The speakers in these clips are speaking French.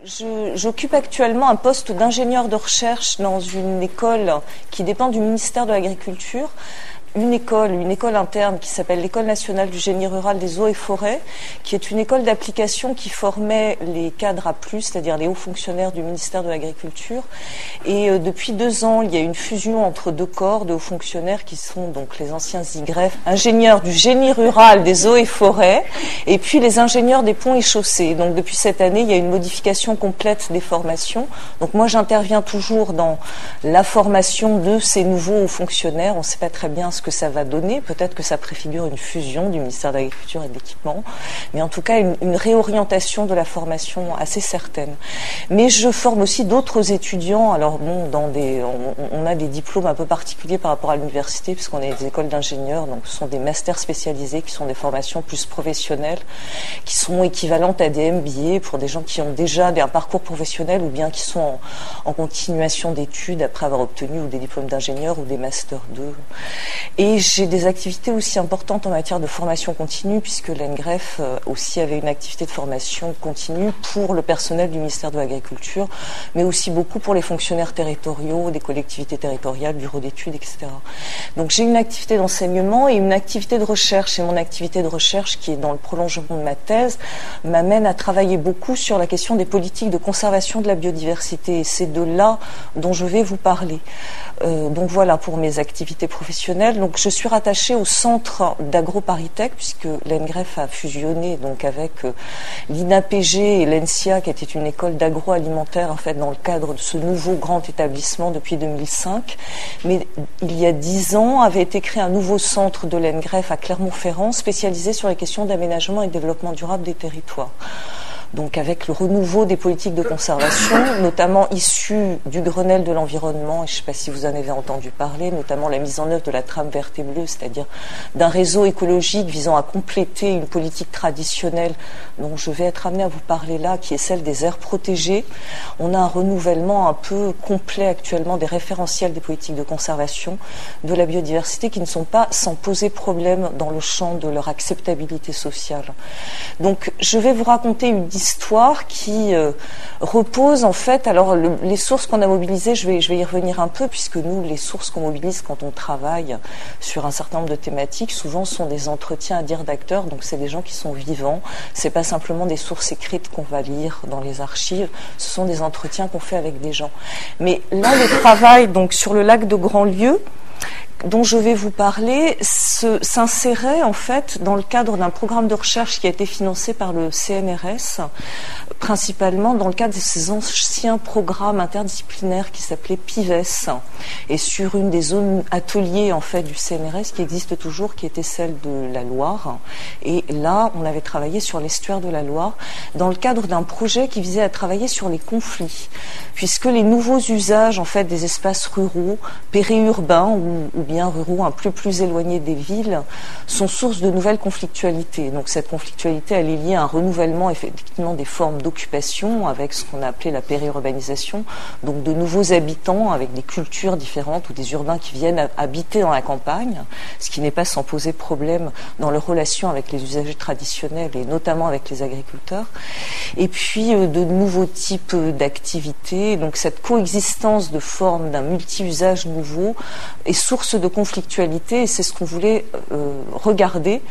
J'occupe actuellement un poste d'ingénieur de recherche dans une école qui dépend du ministère de l'Agriculture. Une école interne qui s'appelle l'École nationale du génie rural des eaux et forêts, qui est une école d'application qui formait les cadres A+, c'est-à-dire les hauts fonctionnaires du ministère de l'Agriculture. Et depuis 2 ans, il y a une fusion entre 2 corps de hauts fonctionnaires qui sont donc les anciens IGREF, ingénieurs du génie rural des eaux et forêts, et puis les ingénieurs des ponts et chaussées. Donc depuis cette année, il y a une modification complète des formations. Donc moi, j'interviens toujours dans la formation de ces nouveaux hauts fonctionnaires. On ne sait pas très bien ce que ça va donner. Peut-être que ça préfigure une fusion du ministère de l'Agriculture et de l'Équipement, mais en tout cas une réorientation de la formation assez certaine. Mais je forme aussi d'autres étudiants. Alors bon, on a des diplômes un peu particuliers par rapport à l'université, puisqu'on est des écoles d'ingénieurs, donc ce sont des masters spécialisés qui sont des formations plus professionnelles, qui sont équivalentes à des MBA pour des gens qui ont déjà un parcours professionnel ou bien qui sont en continuation d'études après avoir obtenu ou des diplômes d'ingénieur ou des masters 2. Et j'ai des activités aussi importantes en matière de formation continue, puisque l'ENGREF aussi avait une activité de formation continue pour le personnel du ministère de l'Agriculture, mais aussi beaucoup pour les fonctionnaires territoriaux, des collectivités territoriales, bureaux d'études, etc. Donc j'ai une activité d'enseignement et une activité de recherche. Et mon activité de recherche, qui est dans le prolongement de ma thèse, m'amène à travailler beaucoup sur la question des politiques de conservation de la biodiversité. Et c'est de là dont je vais vous parler. Donc voilà pour mes activités professionnelles. Donc je suis rattachée au centre d'AgroParisTech, puisque l'ENGREF a fusionné donc avec l'INAPG et l'ENSIA, qui était une école d'agroalimentaire en fait dans le cadre de ce nouveau grand établissement depuis 2005. Mais il y a 10 ans avait été créé un nouveau centre de l'ENGREF à Clermont-Ferrand, spécialisé sur les questions d'aménagement et de développement durable des territoires. Donc avec le renouveau des politiques de conservation, notamment issues du Grenelle de l'environnement, et je ne sais pas si vous en avez entendu parler, notamment la mise en œuvre de la trame verte et bleue, c'est-à-dire d'un réseau écologique visant à compléter une politique traditionnelle dont je vais être amenée à vous parler là, qui est celle des aires protégées. On a un renouvellement un peu complet actuellement des référentiels des politiques de conservation de la biodiversité qui ne sont pas sans poser problème dans le champ de leur acceptabilité sociale. Donc je vais vous raconter une histoire qui repose en fait, alors les sources qu'on a mobilisées, je vais y revenir un peu, puisque nous, les sources qu'on mobilise quand on travaille sur un certain nombre de thématiques, souvent sont des entretiens à dire d'acteurs, donc c'est des gens qui sont vivants, c'est pas simplement des sources écrites qu'on va lire dans les archives, ce sont des entretiens qu'on fait avec des gens. Mais là, le travail donc sur le lac de Grandlieu, dont je vais vous parler, s'insérait en fait dans le cadre d'un programme de recherche qui a été financé par le CNRS, principalement dans le cadre de ces anciens programmes interdisciplinaires qui s'appelaient PIVES, et sur une des zones ateliers en fait du CNRS qui existe toujours, qui était celle de la Loire. Et là, on avait travaillé sur l'estuaire de la Loire dans le cadre d'un projet qui visait à travailler sur les conflits, puisque les nouveaux usages en fait des espaces ruraux, périurbains ou bien ruraux un peu plus éloignés des villes sont source de nouvelles conflictualités. Donc cette conflictualité, elle est liée à un renouvellement effectivement des formes d'occupation avec ce qu'on a appelé la périurbanisation, donc de nouveaux habitants avec des cultures différentes ou des urbains qui viennent habiter dans la campagne, ce qui n'est pas sans poser problème dans leurs relations avec les usagers traditionnels et notamment avec les agriculteurs. Et puis de nouveaux types d'activités. Donc cette coexistence de formes d'un multi-usage nouveau est source de conflictualité, et c'est ce qu'on voulait regarder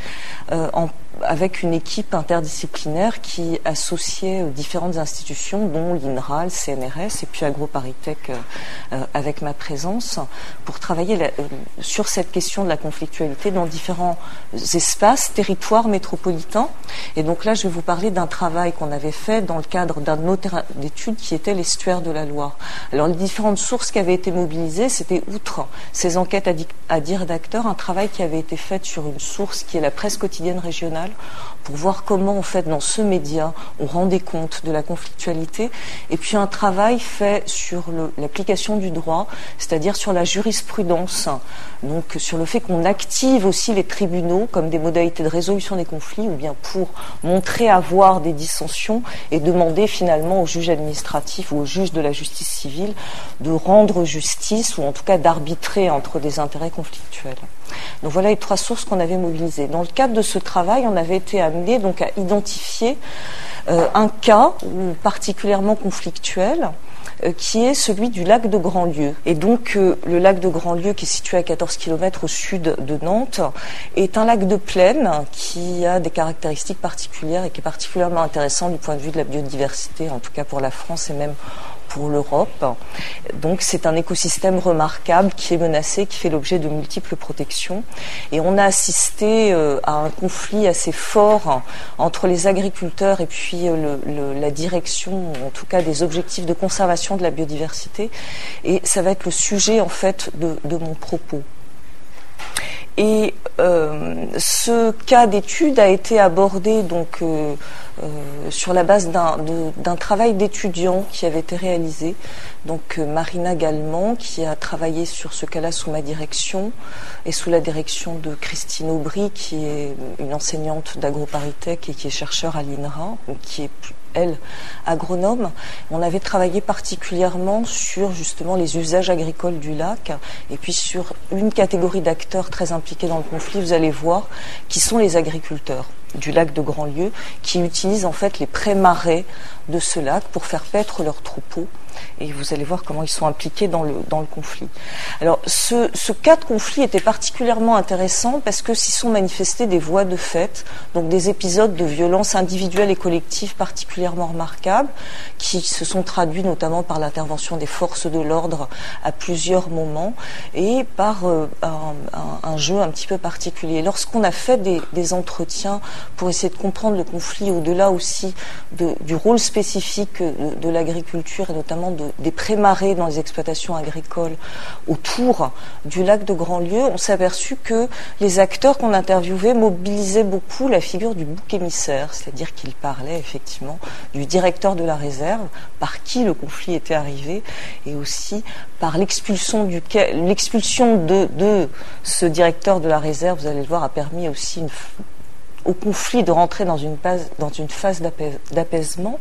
avec une équipe interdisciplinaire qui associait différentes institutions, dont l'INRA, le CNRS et puis AgroParisTech avec ma présence, pour travailler sur cette question de la conflictualité dans différents espaces, territoires métropolitains. Et donc là, je vais vous parler d'un travail qu'on avait fait dans le cadre d'un autre d'études qui était l'estuaire de la Loire. Alors les différentes sources qui avaient été mobilisées, c'était outre ces enquêtes à dire d'acteurs, un travail qui avait été fait sur une source qui est la presse quotidienne régionale, pour voir comment, en fait, dans ce média, on rendait compte de la conflictualité, et puis un travail fait sur l'application du droit, c'est-à-dire sur la jurisprudence, donc sur le fait qu'on active aussi les tribunaux comme des modalités de résolution des conflits, ou bien pour montrer avoir des dissensions et demander finalement aux juges administratifs ou aux juges de la justice civile de rendre justice, ou en tout cas d'arbitrer entre des intérêts conflictuels. Donc voilà les 3 sources qu'on avait mobilisées. Dans le cadre de ce travail, on avait été amené donc à identifier un cas particulièrement conflictuel qui est celui du lac de Grandlieu. Et donc le lac de Grandlieu, qui est situé à 14 km au sud de Nantes, est un lac de plaine qui a des caractéristiques particulières et qui est particulièrement intéressant du point de vue de la biodiversité, en tout cas pour la France et même pour l'Europe. Donc c'est un écosystème remarquable qui est menacé, qui fait l'objet de multiples protections. Et on a assisté à un conflit assez fort entre les agriculteurs et puis la direction, en tout cas des objectifs de conservation de la biodiversité. Et ça va être le sujet en fait de mon propos. Et ce cas d'étude a été abordé donc sur la base d'un travail d'étudiant qui avait été réalisé. Donc Marina Gallemand, qui a travaillé sur ce cas-là sous ma direction et sous la direction de Christine Aubry, qui est une enseignante d'AgroParisTech et qui est chercheure à l'INRA, qui est elle, agronome. On avait travaillé particulièrement sur justement les usages agricoles du lac et puis sur une catégorie d'acteurs très impliqués dans le conflit, vous allez voir, qui sont les agriculteurs du lac de Grandlieu, qui utilisent en fait les pré-marais de ce lac pour faire paître leurs troupeaux. Et vous allez voir comment ils sont impliqués dans le conflit. Alors, ce cas de conflit était particulièrement intéressant parce que s'y sont manifestés des voies de fait, donc des épisodes de violence individuelle et collective particulièrement remarquables, qui se sont traduits notamment par l'intervention des forces de l'ordre à plusieurs moments et par un jeu un petit peu particulier. Lorsqu'on a fait des entretiens pour essayer de comprendre le conflit au-delà aussi du rôle spécifique de l'agriculture et notamment des pré-marais dans les exploitations agricoles autour du lac de Grandlieu, on s'est aperçu que les acteurs qu'on interviewait mobilisaient beaucoup la figure du bouc émissaire, c'est-à-dire qu'ils parlaient effectivement du directeur de la réserve, par qui le conflit était arrivé, et aussi par l'expulsion de ce directeur de la réserve, vous allez le voir, a permis aussi au conflit de rentrer dans une phase d'apaisement,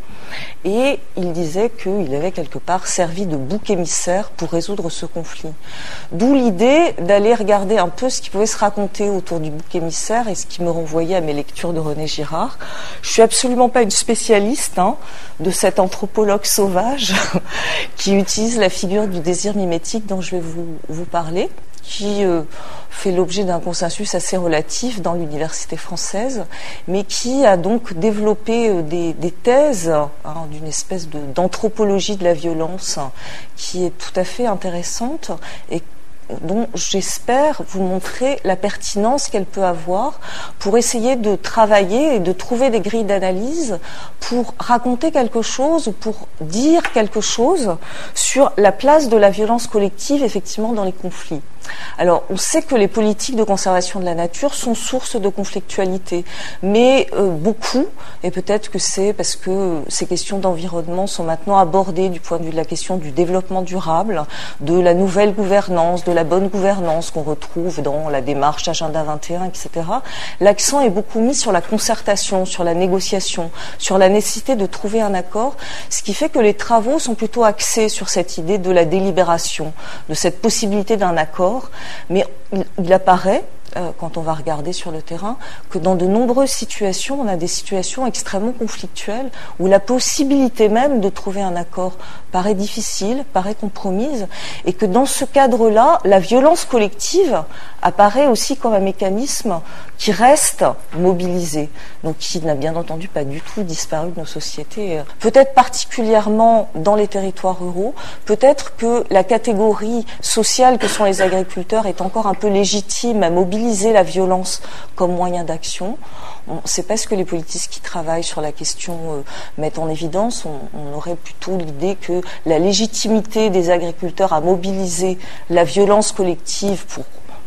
et il disait qu'il avait quelque part servi de bouc émissaire pour résoudre ce conflit. D'où l'idée d'aller regarder un peu ce qui pouvait se raconter autour du bouc émissaire et ce qui me renvoyait à mes lectures de René Girard. Je suis absolument pas une spécialiste de cet anthropologue sauvage qui utilise la figure du désir mimétique dont je vais vous parler, qui fait l'objet d'un consensus assez relatif dans l'université française, mais qui a donc développé des thèses d'une espèce d'anthropologie de la violence qui est tout à fait intéressante et dont j'espère vous montrer la pertinence qu'elle peut avoir pour essayer de travailler et de trouver des grilles d'analyse pour raconter quelque chose ou pour dire quelque chose sur la place de la violence collective effectivement dans les conflits. Alors, on sait que les politiques de conservation de la nature sont source de conflictualité, mais beaucoup, et peut-être que c'est parce que ces questions d'environnement sont maintenant abordées du point de vue de la question du développement durable, de la nouvelle gouvernance, de la bonne gouvernance qu'on retrouve dans la démarche Agenda 21, etc. L'accent est beaucoup mis sur la concertation, sur la négociation, sur la nécessité de trouver un accord, ce qui fait que les travaux sont plutôt axés sur cette idée de la délibération, de cette possibilité d'un accord. Mais il apparaît, quand on va regarder sur le terrain, que dans de nombreuses situations, on a des situations extrêmement conflictuelles où la possibilité même de trouver un accord paraît difficile, paraît compromise, et que dans ce cadre-là, la violence collective apparaît aussi comme un mécanisme qui reste mobilisé, donc qui n'a bien entendu pas du tout disparu de nos sociétés, peut-être particulièrement dans les territoires ruraux, peut-être que la catégorie sociale que sont les agriculteurs est encore un peu légitime à mobiliser la violence comme moyen d'action. C'est pas ce que les politiques qui travaillent sur la question mettent en évidence. On aurait plutôt l'idée que la légitimité des agriculteurs à mobiliser la violence collective pour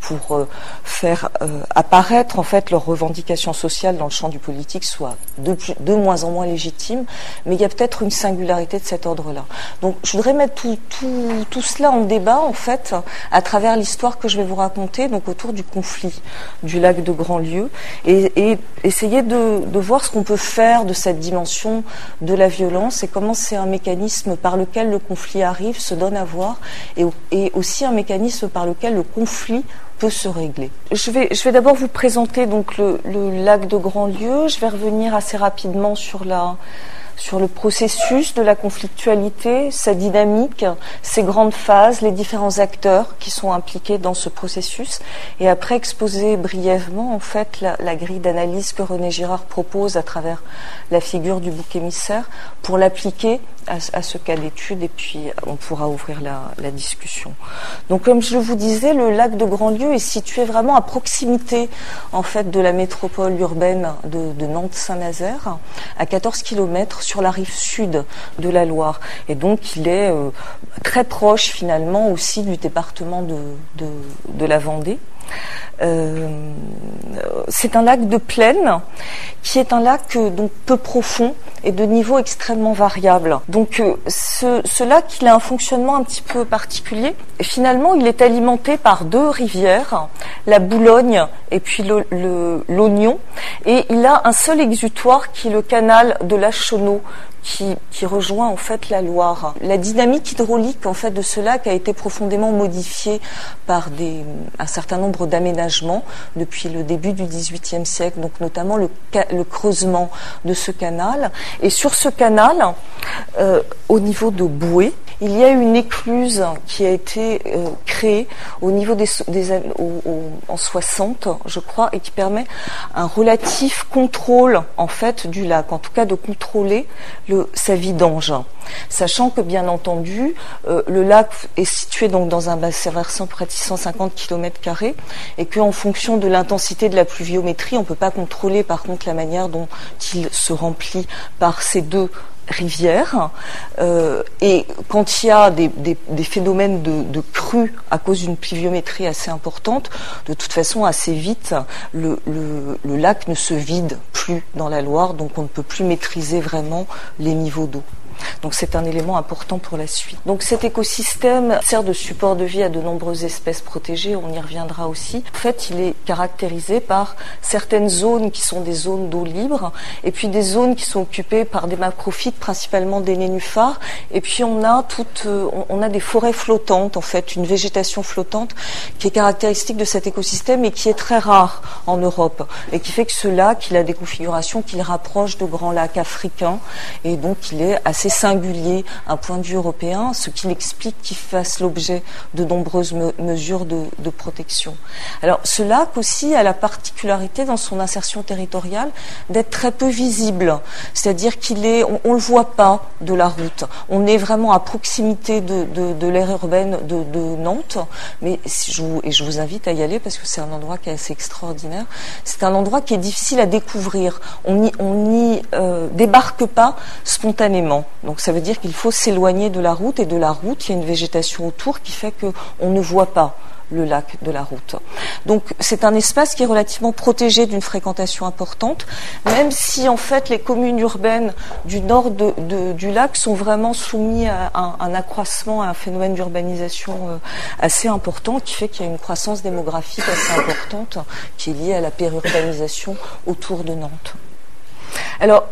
faire apparaître en fait leurs revendications sociales dans le champ du politique soit de moins en moins légitime, mais il y a peut-être une singularité de cet ordre-là. Donc je voudrais mettre tout cela en débat en fait à travers l'histoire que je vais vous raconter donc autour du conflit du lac de Grandlieu et essayer de voir ce qu'on peut faire de cette dimension de la violence et comment c'est un mécanisme par lequel le conflit arrive, se donne à voir et aussi un mécanisme par lequel le conflit peut se régler. Je vais d'abord vous présenter donc le lac de Grandlieu. Je vais revenir assez rapidement sur le processus de la conflictualité, sa dynamique, ses grandes phases, les différents acteurs qui sont impliqués dans ce processus, et après exposer brièvement en fait la grille d'analyse que René Girard propose à travers la figure du bouc émissaire pour l'appliquer à ce cas d'étude, et puis on pourra ouvrir la discussion. Donc comme je vous disais, le lac de Grandlieu est situé vraiment à proximité en fait de la métropole urbaine de Nantes-Saint-Nazaire, à 14 km sur la rive sud de la Loire, et donc il est très proche finalement aussi du département de la Vendée. C'est un lac de plaine qui est un lac donc peu profond et de niveau extrêmement variable. Donc ce lac, il a un fonctionnement un petit peu particulier. Et finalement, il est alimenté par deux rivières, la Boulogne et puis l'Ognon, et il a un seul exutoire qui est le canal de la Chauneau, qui rejoint en fait la Loire. La dynamique hydraulique en fait de ce lac a été profondément modifiée par un certain nombre d'aménagements depuis le début du XVIIIe siècle, donc notamment le creusement de ce canal. Et sur ce canal, au niveau de Boué, il y a une écluse qui a été créée au niveau en 60, je crois, et qui permet un relatif contrôle en fait du lac, en tout cas de contrôler sa vidange. Sachant que bien entendu, le lac est situé donc dans un bassin versant près de 650 km² et qu'en fonction de l'intensité de la pluviométrie, on ne peut pas contrôler par contre la manière dont il se remplit par ces deux rivières, et quand il y a des phénomènes de crue à cause d'une pluviométrie assez importante, de toute façon assez vite le lac ne se vide plus dans la Loire, donc on ne peut plus maîtriser vraiment les niveaux d'eau. Donc c'est un élément important pour la suite. Donc cet écosystème sert de support de vie à de nombreuses espèces protégées, on y reviendra aussi. En fait, il est caractérisé par certaines zones qui sont des zones d'eau libre, et puis des zones qui sont occupées par des macrophytes, principalement des nénuphars, et puis on a des forêts flottantes, en fait, une végétation flottante qui est caractéristique de cet écosystème et qui est très rare en Europe, et qui fait que ce lac, il a des configurations qui le rapprochent de grands lacs africains, et donc il est assez singulier un point de vue européen, ce qui explique qu'il fasse l'objet de nombreuses mesures de protection. Alors ce lac aussi a la particularité dans son insertion territoriale d'être très peu visible, c'est-à-dire on le voit pas de la route. On est vraiment à proximité de l'aire urbaine de Nantes, mais je vous invite à y aller parce que c'est un endroit qui est assez extraordinaire. C'est un endroit qui est difficile à découvrir. On n'y débarque pas spontanément. Donc ça veut dire qu'il faut s'éloigner de la route, et de la route, il y a une végétation autour qui fait qu'on ne voit pas le lac de la route. Donc c'est un espace qui est relativement protégé d'une fréquentation importante, même si en fait les communes urbaines du nord du lac sont vraiment soumises à un accroissement, à un phénomène d'urbanisation assez important, qui fait qu'il y a une croissance démographique assez importante qui est liée à la périurbanisation autour de Nantes. Alors,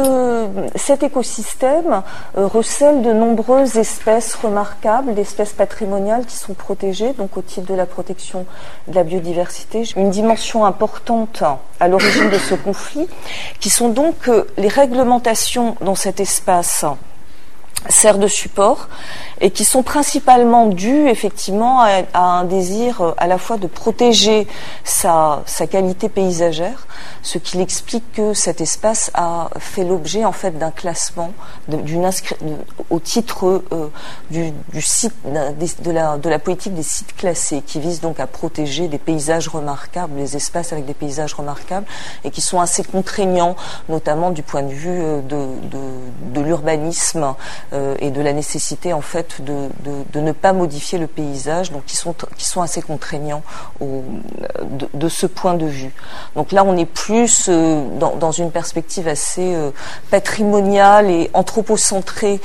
cet écosystème recèle de nombreuses espèces remarquables, d'espèces patrimoniales qui sont protégées, donc au titre de la protection de la biodiversité. Une dimension importante à l'origine de ce conflit, qui sont donc les réglementations dans cet espace servent de support, et qui sont principalement dues effectivement à un désir à la fois de protéger sa qualité paysagère, ce qui explique que cet espace a fait l'objet en fait d'un classement, au titre du site de la politique des sites classés, qui vise donc à protéger des paysages remarquables, les espaces avec des paysages remarquables, et qui sont assez contraignants, notamment du point de vue de l'urbanisme et de la nécessité en fait de ne pas modifier le paysage, donc qui sont assez contraignants de ce point de vue. Donc là, on est plus dans une perspective assez patrimoniale et anthropocentrée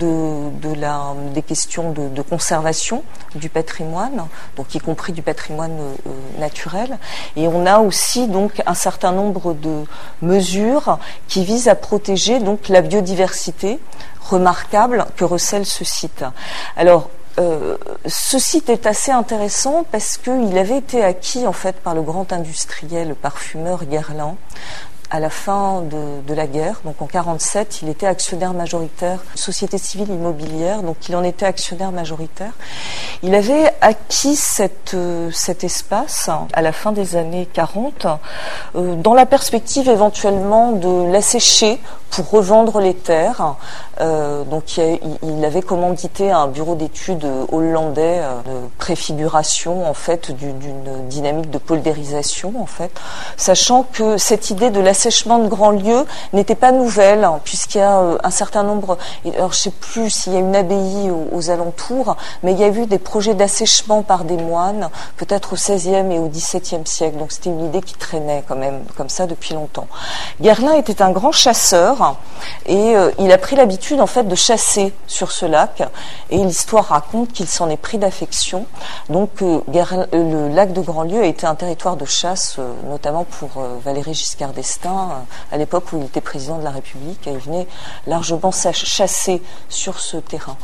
des questions de conservation du patrimoine, donc y compris du patrimoine naturel. Et on a aussi donc un certain nombre de mesures qui visent à protéger donc la biodiversité remarquable que recèle ce site. Alors, Ce site est assez intéressant parce qu'il avait été acquis en fait par le grand industriel parfumeur Guerlain à la fin de la guerre. Donc en 1947, il était actionnaire majoritaire, société civile immobilière, donc il en était actionnaire majoritaire. Il avait acquis cet espace à la fin des années 40 dans la perspective éventuellement de l'assécher pour revendre les terres. Donc il avait commandité un bureau d'études hollandais de préfiguration en fait d'une dynamique de poldérisation en fait, sachant que cette idée de l'assèchement de grands lieux n'était pas nouvelle hein, puisqu'il y a un certain nombre, alors je sais plus s'il y a une abbaye aux alentours, mais il y a eu des projets d'assèchement par des moines, peut-être au XVIe et au XVIIe siècle. Donc c'était une idée qui traînait quand même comme ça depuis longtemps. Guerlain était un grand chasseur et il a pris l'habitude en fait de chasser sur ce lac et l'histoire raconte qu'il s'en est pris d'affection. Donc le lac de Grandlieu a été un territoire de chasse notamment pour Valéry Giscard d'Estaing à l'époque où il était président de la République et il venait largement chasser sur ce terrain.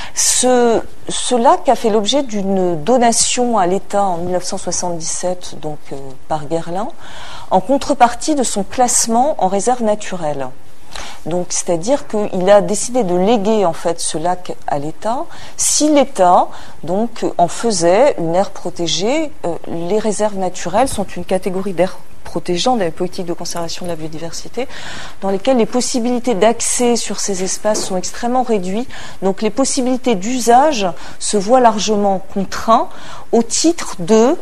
Ce lac a fait l'objet d'une donation à l'État en 1977 donc par Guerlain en contrepartie de son classement en réserve naturelle. Donc, c'est-à-dire qu'il a décidé de léguer en fait ce lac à l'État. Si l'État donc en faisait une aire protégée, les réserves naturelles sont une catégorie d'aires protégeant des politiques de conservation de la biodiversité, dans lesquelles les possibilités d'accès sur ces espaces sont extrêmement réduites. Donc, les possibilités d'usage se voient largement contraintes au titre de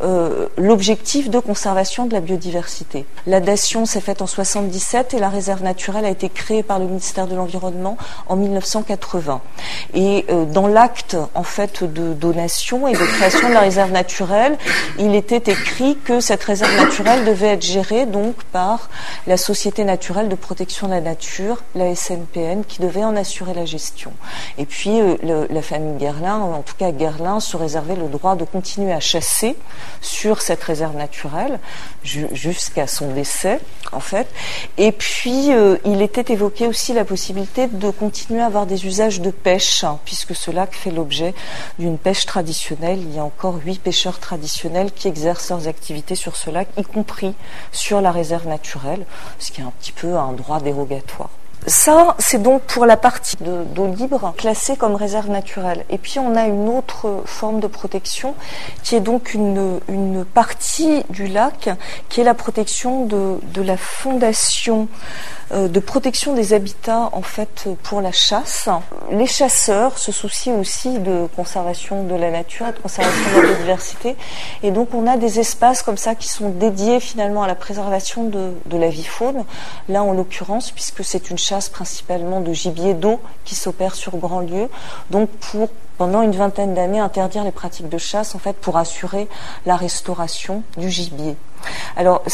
l'objectif de conservation de la biodiversité. La datation s'est faite en 1977 et la réserve naturelle a été créée par le ministère de l'Environnement en 1980. Et dans l'acte en fait de donation et de création de la réserve naturelle, il était écrit que cette réserve naturelle devait être gérée donc par la Société naturelle de protection de la nature, la SNPN, qui devait en assurer la gestion. Et puis la famille Guerlain, en tout cas Guerlain, se réservait le droit de continuer à chasser sur cette réserve naturelle jusqu'à son décès en fait. Et puis il était évoqué aussi la possibilité de continuer à avoir des usages de pêche hein, puisque ce lac fait l'objet d'une pêche traditionnelle. Il y a encore 8 pêcheurs traditionnels qui exercent leurs activités sur ce lac, y compris sur la réserve naturelle, ce qui est un petit peu un droit dérogatoire. Ça, c'est donc pour la partie d'eau libre classée comme réserve naturelle. Et puis, on a une autre forme de protection qui est donc une partie du lac qui est la protection de la fondation de protection des habitats en fait pour la chasse. Les chasseurs se soucient aussi de conservation de la nature et de conservation de la biodiversité. Et donc, on a des espaces comme ça qui sont dédiés finalement à la préservation de la vie faune. Là, en l'occurrence, puisque c'est une chasse principalement de gibier d'eau qui s'opère sur Grandlieu, donc pour pendant une vingtaine d'années interdire les pratiques de chasse en fait pour assurer la restauration du gibier. Alors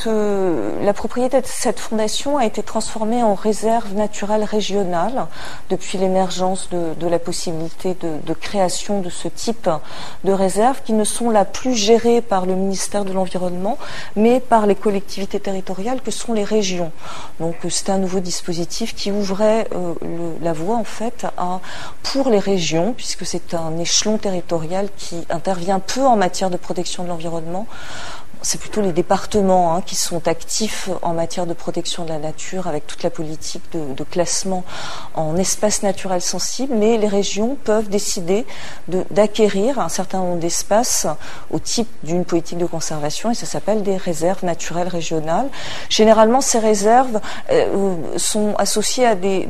la propriété de cette fondation a été transformée en réserve naturelle régionale depuis l'émergence de la possibilité de création de ce type de réserves qui ne sont là plus gérées par le ministère de l'Environnement mais par les collectivités territoriales que sont les régions. Donc c'est un nouveau dispositif qui ouvrait la voie en fait pour les régions puisque c'est un échelon territorial qui intervient peu en matière de protection de l'environnement. C'est plutôt les départements qui sont actifs en matière de protection de la nature avec toute la politique de classement en espaces naturels sensibles, mais les régions peuvent décider d'acquérir un certain nombre d'espaces au type d'une politique de conservation et ça s'appelle des réserves naturelles régionales. Généralement, ces réserves sont associées à des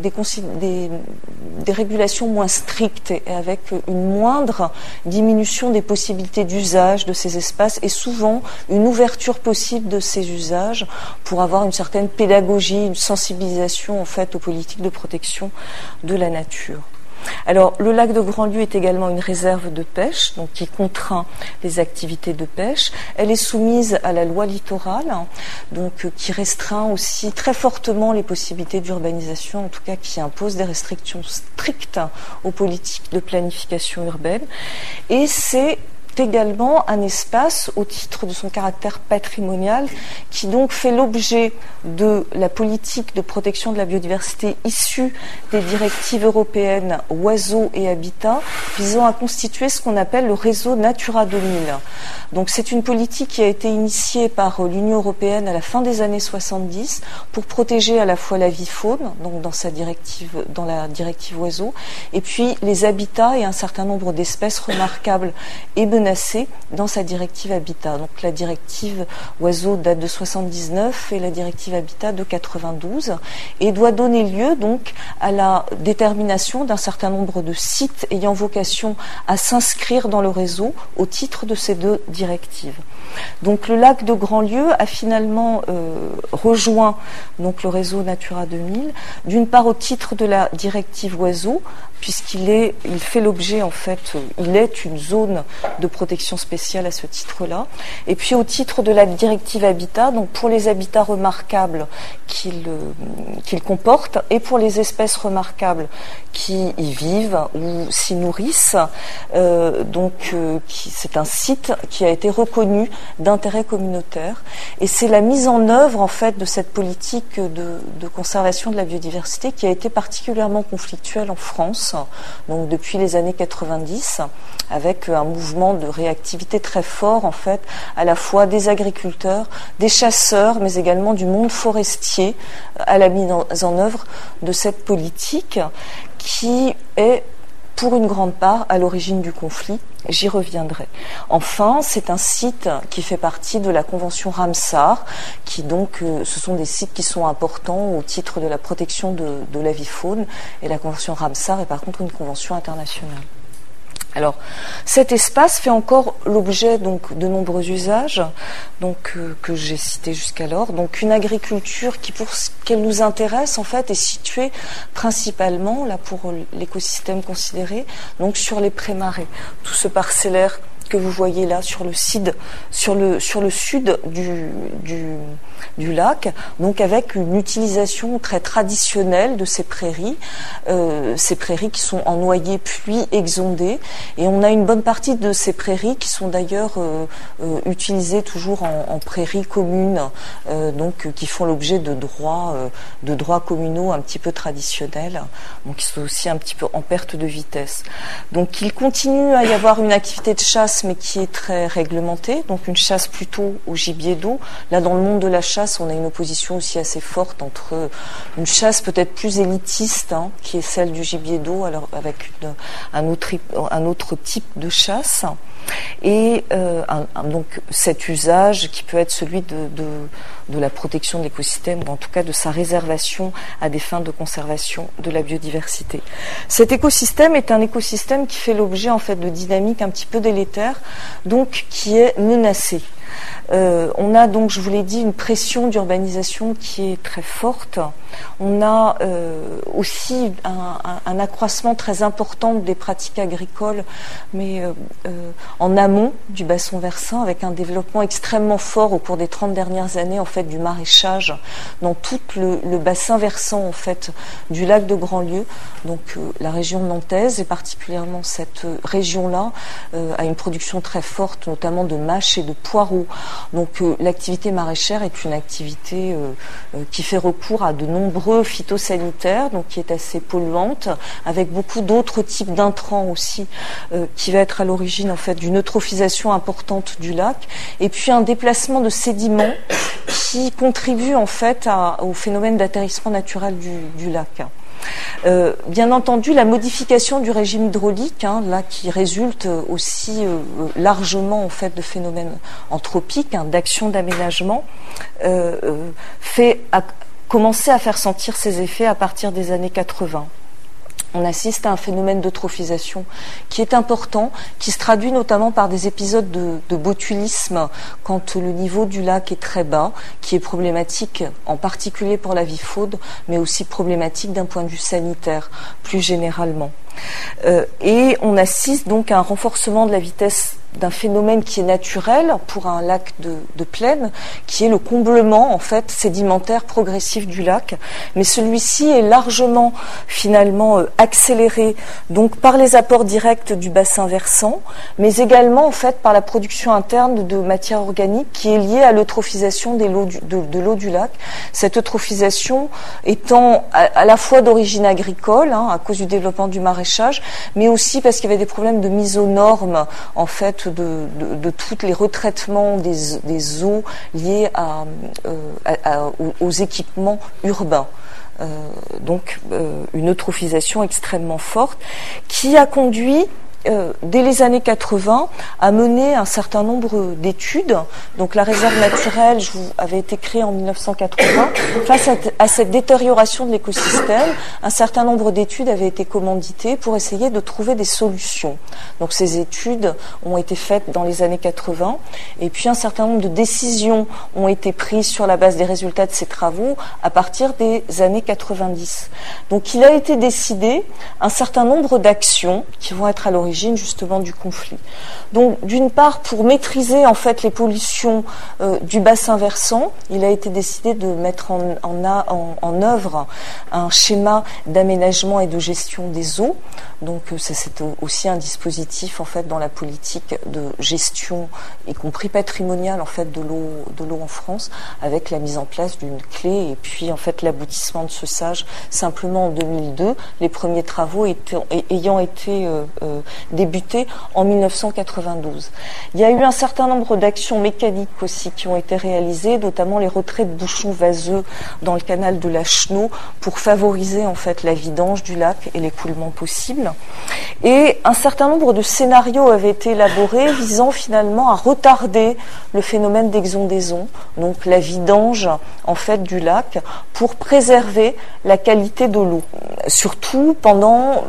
régulations moins strictes et avec une moindre diminution des possibilités d'usage de ces espaces et souvent une ouverture possible de ces usages pour avoir une certaine pédagogie, une sensibilisation en fait aux politiques de protection de la nature. Alors, le lac de Grandlieu est également une réserve de pêche, donc qui contraint les activités de pêche. Elle est soumise à la loi littorale, donc qui restreint aussi très fortement les possibilités d'urbanisation, en tout cas qui impose des restrictions strictes aux politiques de planification urbaine. Et c'est également un espace au titre de son caractère patrimonial qui donc fait l'objet de la politique de protection de la biodiversité issue des directives européennes oiseaux et habitats visant à constituer ce qu'on appelle le réseau Natura 2000. Donc c'est une politique qui a été initiée par l'Union européenne à la fin des années 70 pour protéger à la fois la vie faune, donc dans la directive oiseaux, et puis les habitats et un certain nombre d'espèces remarquables et menacées dans sa directive habitat. Donc la directive oiseaux date de 79 et la directive habitat de 92 et doit donner lieu donc à la détermination d'un certain nombre de sites ayant vocation à s'inscrire dans le réseau au titre de ces deux directives. Donc le lac de Grandlieu a finalement rejoint donc le réseau Natura 2000, d'une part au titre de la directive oiseaux, puisqu'il fait l'objet, en fait, il est une zone de protection spéciale à ce titre-là. Et puis au titre de la directive habitat, donc pour les habitats remarquables qu'il comporte et pour les espèces remarquables qui y vivent ou s'y nourrissent, c'est un site qui a été reconnu d'intérêt communautaire. Et c'est la mise en œuvre, en fait, de cette politique de conservation de la biodiversité qui a été particulièrement conflictuelle en France, donc depuis les années 90, avec un mouvement de réactivité très fort, en fait, à la fois des agriculteurs, des chasseurs, mais également du monde forestier, à la mise en œuvre de cette politique qui est pour une grande part à l'origine du conflit. J'y reviendrai. Enfin, c'est un site qui fait partie de la convention Ramsar, qui donc, ce sont des sites qui sont importants au titre de la protection de la vie faune, et la convention Ramsar est par contre une convention internationale. Alors, cet espace fait encore l'objet donc de nombreux usages, donc que j'ai cités jusqu'alors. Donc, une agriculture qui, pour ce qu'elle nous intéresse, en fait, est située principalement, là pour l'écosystème considéré, donc sur les prés-marais, tout ce parcellaire que vous voyez là sur le sud du lac, donc avec une utilisation très traditionnelle de ces prairies qui sont en noyer pluie exondées, et on a une bonne partie de ces prairies qui sont d'ailleurs utilisées toujours en prairies communes, donc qui font l'objet de droits communaux un petit peu traditionnels, donc qui sont aussi un petit peu en perte de vitesse. Donc il continue à y avoir une activité de chasse, mais qui est très réglementée, donc une chasse plutôt au gibier d'eau. Là, dans le monde de la chasse, on a une opposition aussi assez forte entre une chasse peut-être plus élitiste, qui est celle du gibier d'eau, alors avec un autre type de chasse, et donc cet usage qui peut être celui de la protection de l'écosystème, ou en tout cas de sa réservation à des fins de conservation de la biodiversité. Cet écosystème est un écosystème qui fait l'objet en fait de dynamiques un petit peu délétères, donc qui est menacé. On a donc, je vous l'ai dit, une pression d'urbanisation qui est très forte. On a aussi un accroissement très important des pratiques agricoles, mais en amont du bassin versant, avec un développement extrêmement fort au cours des 30 dernières années, en fait, du maraîchage dans tout le bassin versant, en fait, du lac de Grandlieu. Donc la région nantaise, et particulièrement cette région-là, a une production très forte, notamment de mâches et de poireaux. Donc l'activité maraîchère est une activité qui fait recours à de nombreux phytosanitaires, donc qui est assez polluante, avec beaucoup d'autres types d'intrants aussi, qui va être à l'origine en fait d'une eutrophisation importante du lac, et puis un déplacement de sédiments qui contribue en fait au phénomène d'atterrissement naturel du lac. Bien entendu, la modification du régime hydraulique, là, qui résulte aussi largement en fait de phénomènes anthropiques, d'actions d'aménagement, commencer à faire sentir ses effets à partir des années 80. On assiste à un phénomène d'eutrophisation qui est important, qui se traduit notamment par des épisodes de botulisme quand le niveau du lac est très bas, qui est problématique en particulier pour la vie faune, mais aussi problématique d'un point de vue sanitaire plus généralement. Et on assiste donc à un renforcement de la vitesse d'un phénomène qui est naturel pour un lac de plaine, qui est le comblement en fait sédimentaire progressif du lac. Mais celui-ci est largement finalement accéléré donc par les apports directs du bassin versant, mais également en fait par la production interne de matière organique qui est liée à l'eutrophisation de l'eau du lac. Cette eutrophisation étant à la fois d'origine agricole, à cause du développement du maraîchage, mais aussi parce qu'il y avait des problèmes de mise aux normes en fait de tous les retraitements des eaux liées aux équipements urbains. Donc une eutrophisation extrêmement forte qui a conduit dès les années 80 à mener un certain nombre d'études. Donc la réserve naturelle avait été créée en 1980. Face à cette détérioration de l'écosystème, un certain nombre d'études avaient été commanditées pour essayer de trouver des solutions. Donc ces études ont été faites dans les années 80 et puis un certain nombre de décisions ont été prises sur la base des résultats de ces travaux à partir des années 90. Donc il a été décidé un certain nombre d'actions qui vont être à l'origine justement du conflit. Donc d'une part, pour maîtriser en fait les pollutions du bassin versant, il a été décidé de mettre en œuvre un schéma d'aménagement et de gestion des eaux. Donc c'est aussi un dispositif en fait dans la politique de gestion, y compris patrimoniale en fait de l'eau en France, avec la mise en place d'une clé et puis en fait l'aboutissement de ce SAGE simplement en 2002, les premiers travaux ayant été débuté en 1992. Il y a eu un certain nombre d'actions mécaniques aussi qui ont été réalisées, notamment les retraits de bouchons vaseux dans le canal de la Chenot pour favoriser en fait la vidange du lac et l'écoulement possible. Et un certain nombre de scénarios avaient été élaborés visant finalement à retarder le phénomène d'exondaison, donc la vidange en fait du lac, pour préserver la qualité de l'eau. Surtout pendant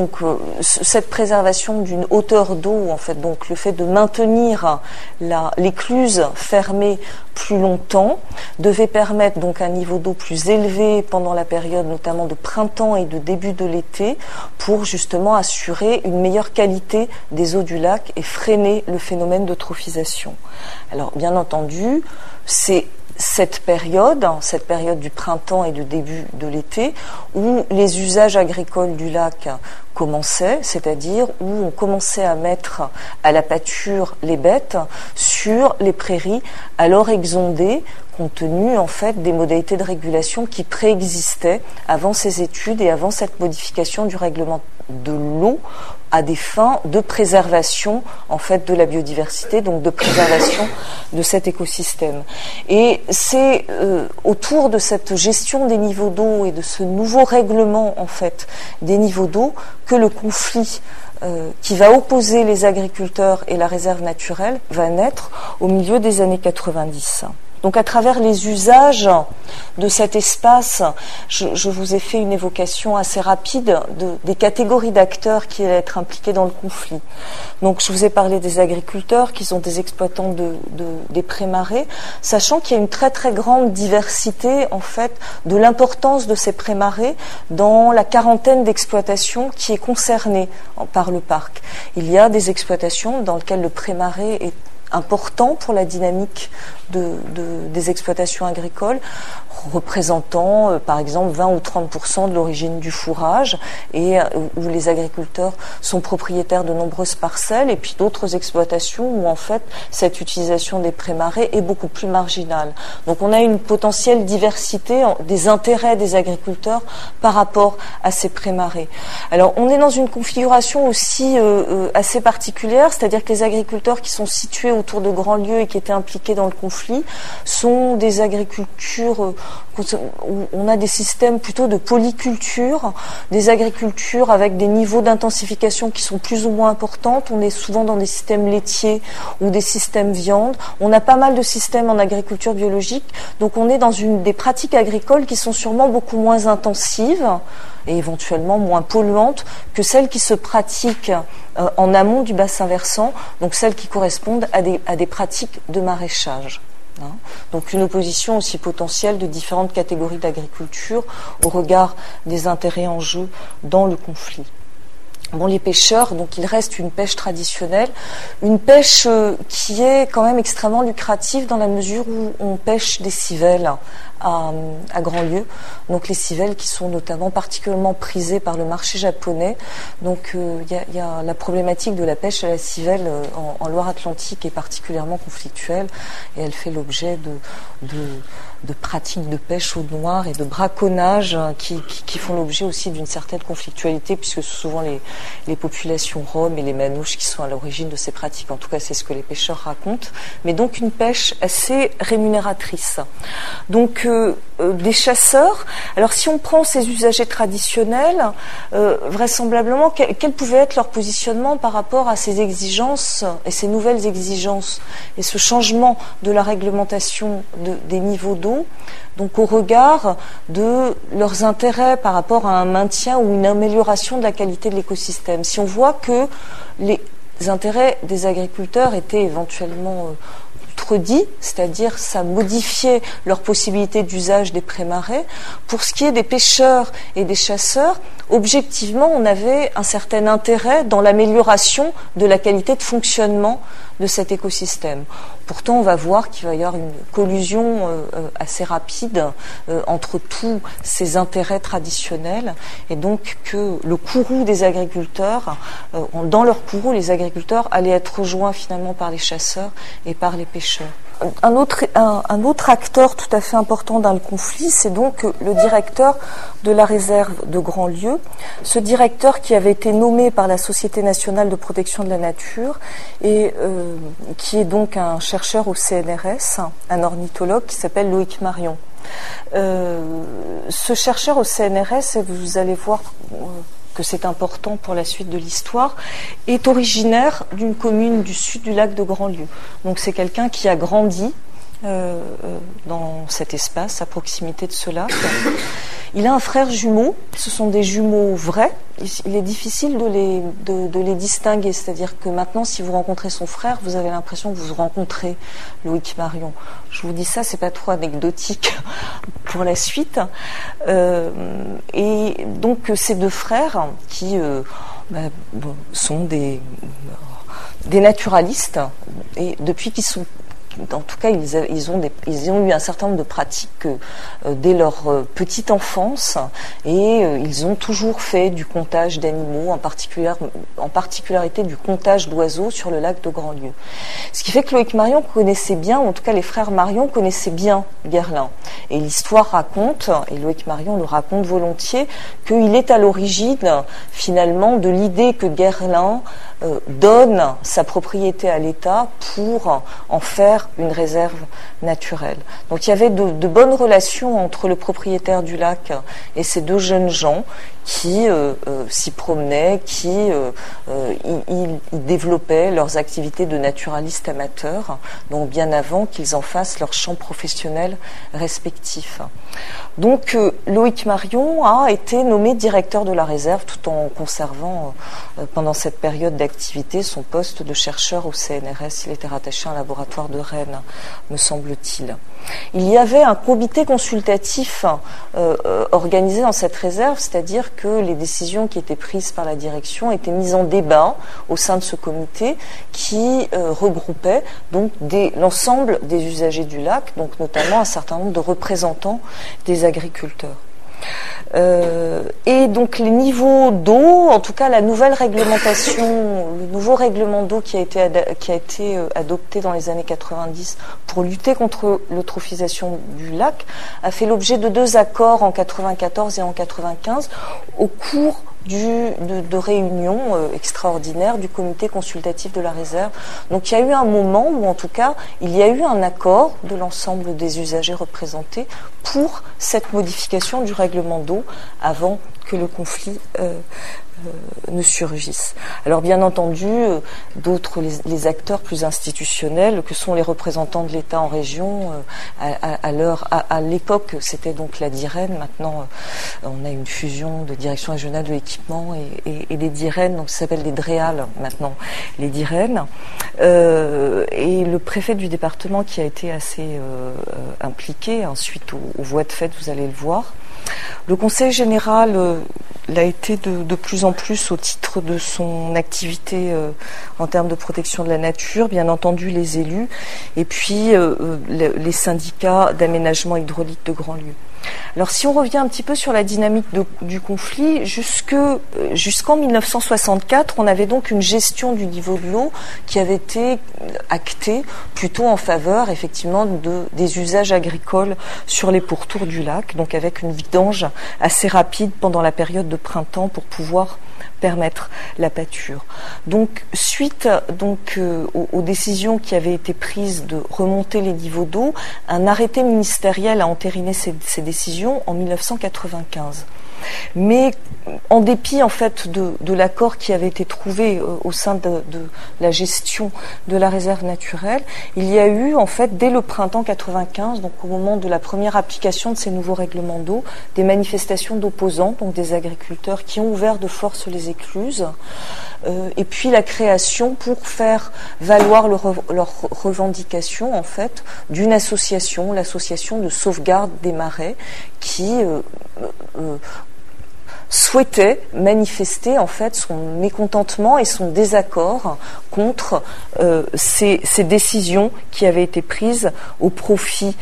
cette préservation d'une hauteur d'eau, en fait, donc le fait de maintenir l'écluse fermée plus longtemps devait permettre donc un niveau d'eau plus élevé pendant la période notamment de printemps et de début de l'été pour justement assurer une meilleure qualité des eaux du lac et freiner le phénomène d'eutrophisation. Alors bien entendu, c'est cette période du printemps et du début de l'été, où les usages agricoles du lac commençaient, c'est-à-dire où on commençait à mettre à la pâture les bêtes sur les prairies alors exondées, compte tenu en fait des modalités de régulation qui préexistaient avant ces études et avant cette modification du règlement de l'eau à des fins de préservation en fait de la biodiversité, donc de préservation de cet écosystème. Et c'est autour de cette gestion des niveaux d'eau et de ce nouveau règlement en fait des niveaux d'eau que le conflit qui va opposer les agriculteurs et la réserve naturelle va naître au milieu des années 90. Donc à travers les usages de cet espace, je vous ai fait une évocation assez rapide des catégories d'acteurs qui allaient être impliqués dans le conflit. Donc je vous ai parlé des agriculteurs qui sont des exploitants des prés-marais, sachant qu'il y a une très très grande diversité en fait de l'importance de ces prés-marais dans la quarantaine d'exploitations qui est concernée par le parc. Il y a des exploitations dans lesquelles le pré-marais est important pour la dynamique des exploitations agricoles, représentant par exemple 20 ou 30% de l'origine du fourrage et où les agriculteurs sont propriétaires de nombreuses parcelles, et puis d'autres exploitations où en fait cette utilisation des prés-marais est beaucoup plus marginale. Donc on a une potentielle diversité des intérêts des agriculteurs par rapport à ces prés-marais. Alors on est dans une configuration aussi assez particulière, c'est-à-dire que les agriculteurs qui sont situés autour de grands lieux et qui étaient impliqués dans le conflit sont des agricultures où on a des systèmes plutôt de polyculture, des agricultures avec des niveaux d'intensification qui sont plus ou moins importantes. On est souvent dans des systèmes laitiers ou des systèmes viande. On a pas mal de systèmes en agriculture biologique, donc on est dans des pratiques agricoles qui sont sûrement beaucoup moins intensives et éventuellement moins polluantes que celles qui se pratiquent en amont du bassin versant, donc celles qui correspondent à des pratiques de maraîchage. Donc une opposition aussi potentielle de différentes catégories d'agriculture au regard des intérêts en jeu dans le conflit. Bon, les pêcheurs, donc il reste une pêche traditionnelle, une pêche qui est quand même extrêmement lucrative dans la mesure où on pêche des civelles à Grandlieu. Donc les civelles qui sont notamment particulièrement prisées par le marché japonais. Donc il y a la problématique de la pêche à la civelle en Loire-Atlantique est particulièrement conflictuelle et elle fait l'objet de pratiques de pêche au noir et de braconnage qui font l'objet aussi d'une certaine conflictualité puisque c'est souvent les populations roms et les manouches qui sont à l'origine de ces pratiques. En tout cas, c'est ce que les pêcheurs racontent. Mais donc une pêche assez rémunératrice. Donc des chasseurs. Alors si on prend ces usagers traditionnels, vraisemblablement, quel pouvait être leur positionnement par rapport à ces exigences et ces nouvelles exigences et ce changement de la réglementation des niveaux d'eau, donc au regard de leurs intérêts par rapport à un maintien ou une amélioration de la qualité de l'écosystème. Si on voit que les intérêts des agriculteurs étaient éventuellement contredits, c'est-à-dire ça modifiait leur possibilité d'usage des prés-marais. Pour ce qui est des pêcheurs et des chasseurs, objectivement, on avait un certain intérêt dans l'amélioration de la qualité de fonctionnement de cet écosystème. Pourtant, on va voir qu'il va y avoir une collusion assez rapide entre tous ces intérêts traditionnels et donc que le courroux des agriculteurs, dans leur courroux, les agriculteurs allaient être rejoints finalement par les chasseurs et par les pêcheurs. Un autre acteur tout à fait important dans le conflit, c'est donc le directeur de la réserve de Grandlieu. Ce directeur qui avait été nommé par la Société nationale de protection de la nature et qui est donc un chercheur au CNRS, un ornithologue qui s'appelle Loïc Marion. Ce chercheur au CNRS, et vous allez voir que c'est important pour la suite de l'histoire, est originaire d'une commune du sud du lac de Grandlieu. Donc c'est quelqu'un qui a grandi dans cet espace, à proximité de ce lac. Il a un frère jumeau, ce sont des jumeaux vrais. Il est difficile de les distinguer, c'est-à-dire que maintenant, si vous rencontrez son frère, vous avez l'impression que vous rencontrez Loïc Marion. Je vous dis ça, c'est pas trop anecdotique pour la suite. Et donc, ces deux frères qui sont des naturalistes, et depuis qu'ils sont en tout cas, ils ont eu un certain nombre de pratiques dès leur petite enfance et ils ont toujours fait du comptage d'animaux, en particularité du comptage d'oiseaux sur le lac de Grandlieu. Ce qui fait que Loïc Marion connaissait bien, ou en tout cas les frères Marion connaissaient bien Guerlain. Et l'histoire raconte, et Loïc Marion le raconte volontiers, qu'il est à l'origine finalement de l'idée que Guerlain donne sa propriété à l'État pour en faire une réserve naturelle. Donc il y avait de bonnes relations entre le propriétaire du lac et ces deux jeunes gens qui s'y promenaient, qui ils développaient leurs activités de naturalistes amateurs, donc bien avant qu'ils en fassent leur champ professionnel respectif. Donc Loïc Marion a été nommé directeur de la réserve tout en conservant pendant cette période d'activité son poste de chercheur au CNRS. Il était rattaché à un laboratoire de Rennes, me semble-t-il. Il y avait un comité consultatif organisé dans cette réserve, c'est-à-dire que les décisions qui étaient prises par la direction étaient mises en débat au sein de ce comité qui regroupait donc l'ensemble des usagers du lac, donc notamment un certain nombre de représentants des agriculteurs. Et donc les niveaux d'eau, en tout cas la nouvelle réglementation, le nouveau règlement d'eau qui a été adopté dans les années 90 pour lutter contre l'eutrophisation du lac, a fait l'objet de 2 accords en 94 et en 95 au cours de réunions extraordinaires du comité consultatif de la réserve. Donc il y a eu un moment où en tout cas il y a eu un accord de l'ensemble des usagers représentés pour cette modification du règlement d'eau avant que le conflit ne surgisse. Alors bien entendu, d'autres, les acteurs plus institutionnels, que sont les représentants de l'État en région, à l'époque c'était donc la DIREN, maintenant on a une fusion de direction régionale de l'équipement et des DIREN, donc ça s'appelle les DREAL maintenant, les DIREN, et le préfet du département qui a été assez impliqué, ensuite aux voies de fait, vous allez le voir. Le Conseil général l'a été de plus en plus au titre de son activité en termes de protection de la nature, bien entendu les élus, et puis les syndicats d'aménagement hydraulique de Grandlieu. Alors si on revient un petit peu sur la dynamique du conflit, jusqu'en 1964, on avait donc une gestion du niveau de l'eau qui avait été actée plutôt en faveur effectivement des usages agricoles sur les pourtours du lac, donc avec une vidange assez rapide pendant la période de printemps pour pouvoir permettre la pâture. Donc suite aux décisions qui avaient été prises de remonter les niveaux d'eau, un arrêté ministériel a entériné ces décisions en 1995. Mais en dépit en fait de l'accord qui avait été trouvé au sein de la gestion de la réserve naturelle, il y a eu en fait dès le printemps 95, donc au moment de la première application de ces nouveaux règlements d'eau, des manifestations d'opposants, donc des agriculteurs qui ont ouvert de force les écluses, et puis la création pour faire valoir leurs revendications en fait d'une association, l'association de sauvegarde des marais, qui souhaitait manifester en fait son mécontentement et son désaccord contre ces décisions qui avaient été prises au profit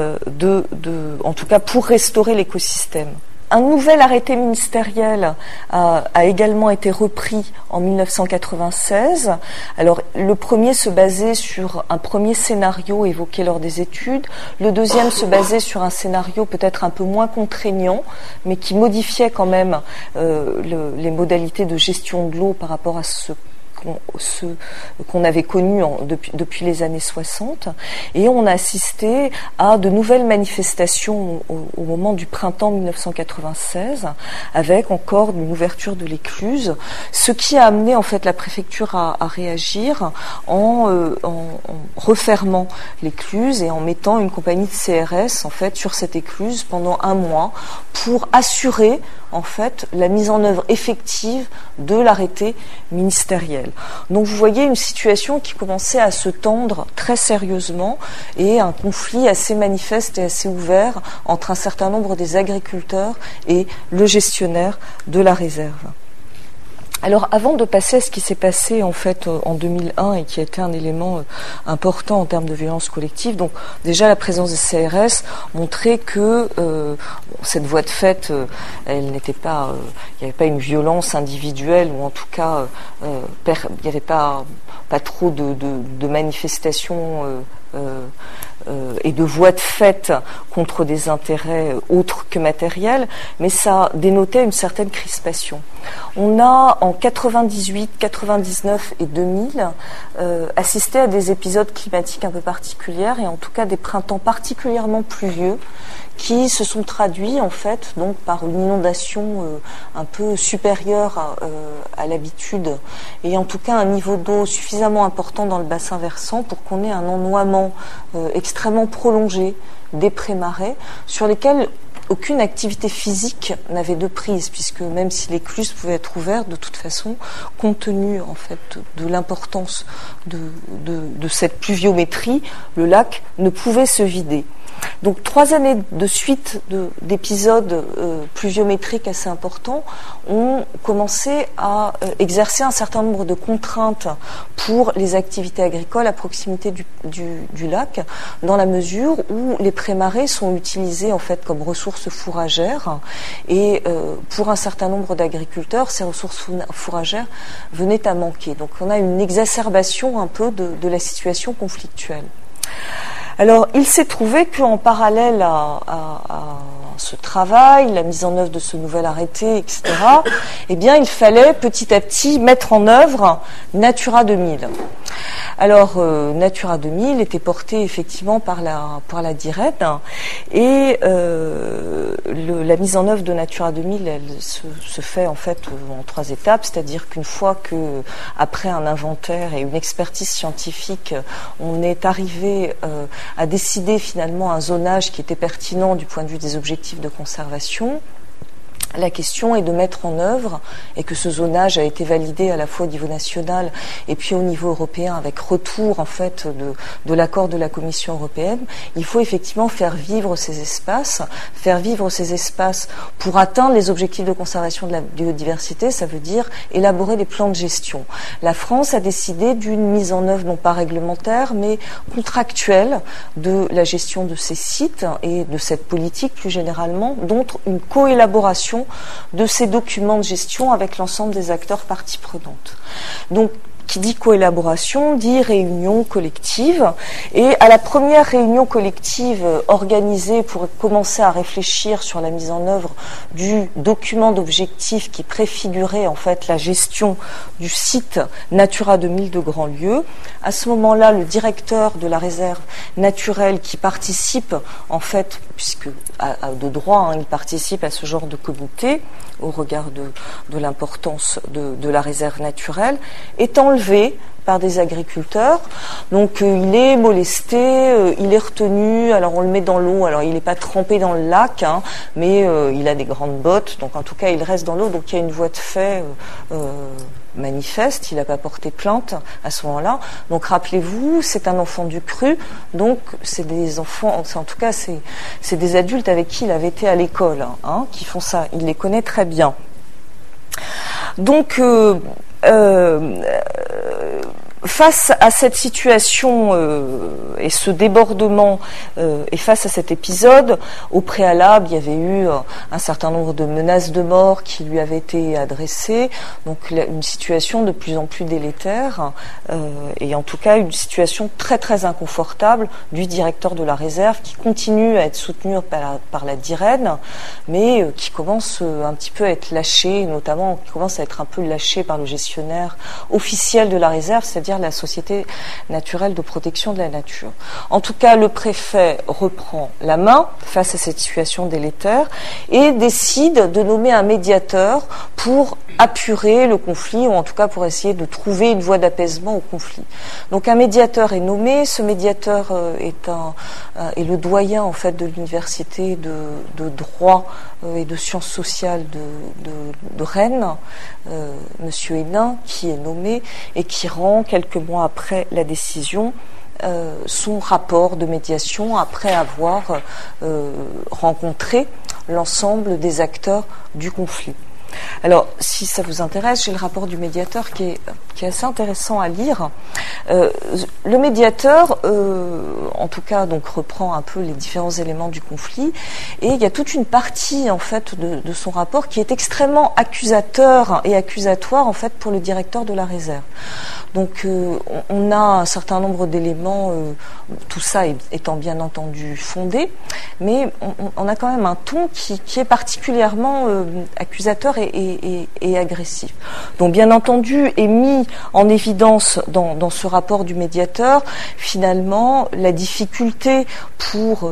en tout cas pour restaurer l'écosystème. Un nouvel arrêté ministériel a également été repris en 1996. Alors, le premier se basait sur un premier scénario évoqué lors des études. Le deuxième se basait sur un scénario peut-être un peu moins contraignant, mais qui modifiait quand même les modalités de gestion de l'eau par rapport à ce qu'on avait connu depuis les années 60, et on a assisté à de nouvelles manifestations au moment du printemps 1996, avec encore une ouverture de l'écluse, ce qui a amené en fait la préfecture à réagir en refermant l'écluse et en mettant une compagnie de CRS en fait sur cette écluse pendant un mois pour assurer en fait la mise en œuvre effective de l'arrêté ministériel. Donc vous voyez une situation qui commençait à se tendre très sérieusement et un conflit assez manifeste et assez ouvert entre un certain nombre des agriculteurs et le gestionnaire de la réserve. Alors avant de passer à ce qui s'est passé en fait en 2001 et qui a été un élément important en termes de violence collective, donc déjà la présence des CRS montrait que cette voie de fait, elle n'était pas, il n'y avait pas une violence individuelle ou en tout cas il n'y avait pas trop de manifestations et de voies de fait contre des intérêts autres que matériels, mais ça dénotait une certaine crispation. On a en 98, 99 et 2000 assisté à des épisodes climatiques un peu particuliers et en tout cas des printemps particulièrement pluvieux qui se sont traduits en fait donc par une inondation un peu supérieure à l'habitude et en tout cas un niveau d'eau suffisamment important dans le bassin versant pour qu'on ait un ennoiement extrêmement prolongé des pré-marais sur lesquels aucune activité physique n'avait de prise, puisque même si l'écluse pouvait être ouverte, de toute façon, compte tenu en fait de l'importance de cette pluviométrie, le lac ne pouvait se vider. Donc 3 années de suite d'épisodes pluviométriques assez importants ont commencé à exercer un certain nombre de contraintes pour les activités agricoles à proximité du lac, dans la mesure où les pré-marais sont utilisés en fait comme ressources fourragères et pour un certain nombre d'agriculteurs, ces ressources fourragères venaient à manquer. Donc on a une exacerbation un peu de la situation conflictuelle. Alors, il s'est trouvé qu'en parallèle à ce travail, la mise en œuvre de ce nouvel arrêté, etc., eh bien, il fallait petit à petit mettre en œuvre Natura 2000. Alors, Natura 2000 était porté effectivement par la DIRED et la mise en œuvre de Natura 2000, elle se fait en fait en 3 étapes, c'est-à-dire qu'une fois que, après un inventaire et une expertise scientifique, on est arrivé à décider finalement un zonage qui était pertinent du point de vue des objectifs de conservation, La question est de mettre en œuvre, et que ce zonage a été validé à la fois au niveau national et puis au niveau européen avec retour en fait de l'accord de la Commission européenne. Il faut effectivement faire vivre ces espaces pour atteindre les objectifs de conservation de la biodiversité, ça veut dire élaborer des plans de gestion. La France a décidé d'une mise en œuvre non pas réglementaire mais contractuelle de la gestion de ces sites et de cette politique plus généralement, dont une coélaboration de ces documents de gestion avec l'ensemble des acteurs parties prenantes. Donc, qui dit coélaboration, dit réunion collective. Et à la première réunion collective organisée pour commencer à réfléchir sur la mise en œuvre du document d'objectifs qui préfigurait en fait la gestion du site Natura 2000 de Grandlieu, à ce moment-là, le directeur de la réserve naturelle qui participe en fait, puisque de droit, il participe à ce genre de comité au regard de l'importance de la réserve naturelle, est enlevé par des agriculteurs. Donc il est molesté, il est retenu, alors on le met dans l'eau, alors il n'est pas trempé dans le lac, mais il a des grandes bottes, donc en tout cas il reste dans l'eau, donc il y a une voie de fait manifeste, il n'a pas porté plainte à ce moment-là. Donc rappelez-vous, c'est un enfant du cru, donc c'est des enfants, en tout cas c'est des adultes avec qui il avait été à l'école, qui font ça, il les connaît très bien. Donc face à cette situation et ce débordement et face à cet épisode, au préalable, il y avait eu un certain nombre de menaces de mort qui lui avaient été adressées, donc une situation de plus en plus délétère et en tout cas une situation très très inconfortable du directeur de la réserve qui continue à être soutenu par la DIREN, mais qui commence un petit peu à être lâché, notamment qui commence à être un peu lâché par le gestionnaire officiel de la réserve, c'est-à-dire la Société naturelle de protection de la nature. En tout cas, le préfet reprend la main face à cette situation délétère et décide de nommer un médiateur pour apurer le conflit, ou en tout cas pour essayer de trouver une voie d'apaisement au conflit. Donc un médiateur est nommé, ce médiateur est le doyen en fait de l'université de droit et de sciences sociales de Rennes, Monsieur Hénin, qui est nommé et qui rend quelques mois après la décision son rapport de médiation après avoir rencontré l'ensemble des acteurs du conflit. Alors, si ça vous intéresse, j'ai le rapport du médiateur qui est assez intéressant à lire. Le médiateur, en tout cas, donc reprend un peu les différents éléments du conflit, et il y a toute une partie en fait de son rapport qui est extrêmement accusateur et accusatoire en fait pour le directeur de la réserve. Donc, on a un certain nombre d'éléments, tout ça étant bien entendu fondé, mais on a quand même un ton qui est particulièrement accusateur et agressif. Donc bien entendu est mis en évidence dans ce rapport du médiateur finalement la difficulté pour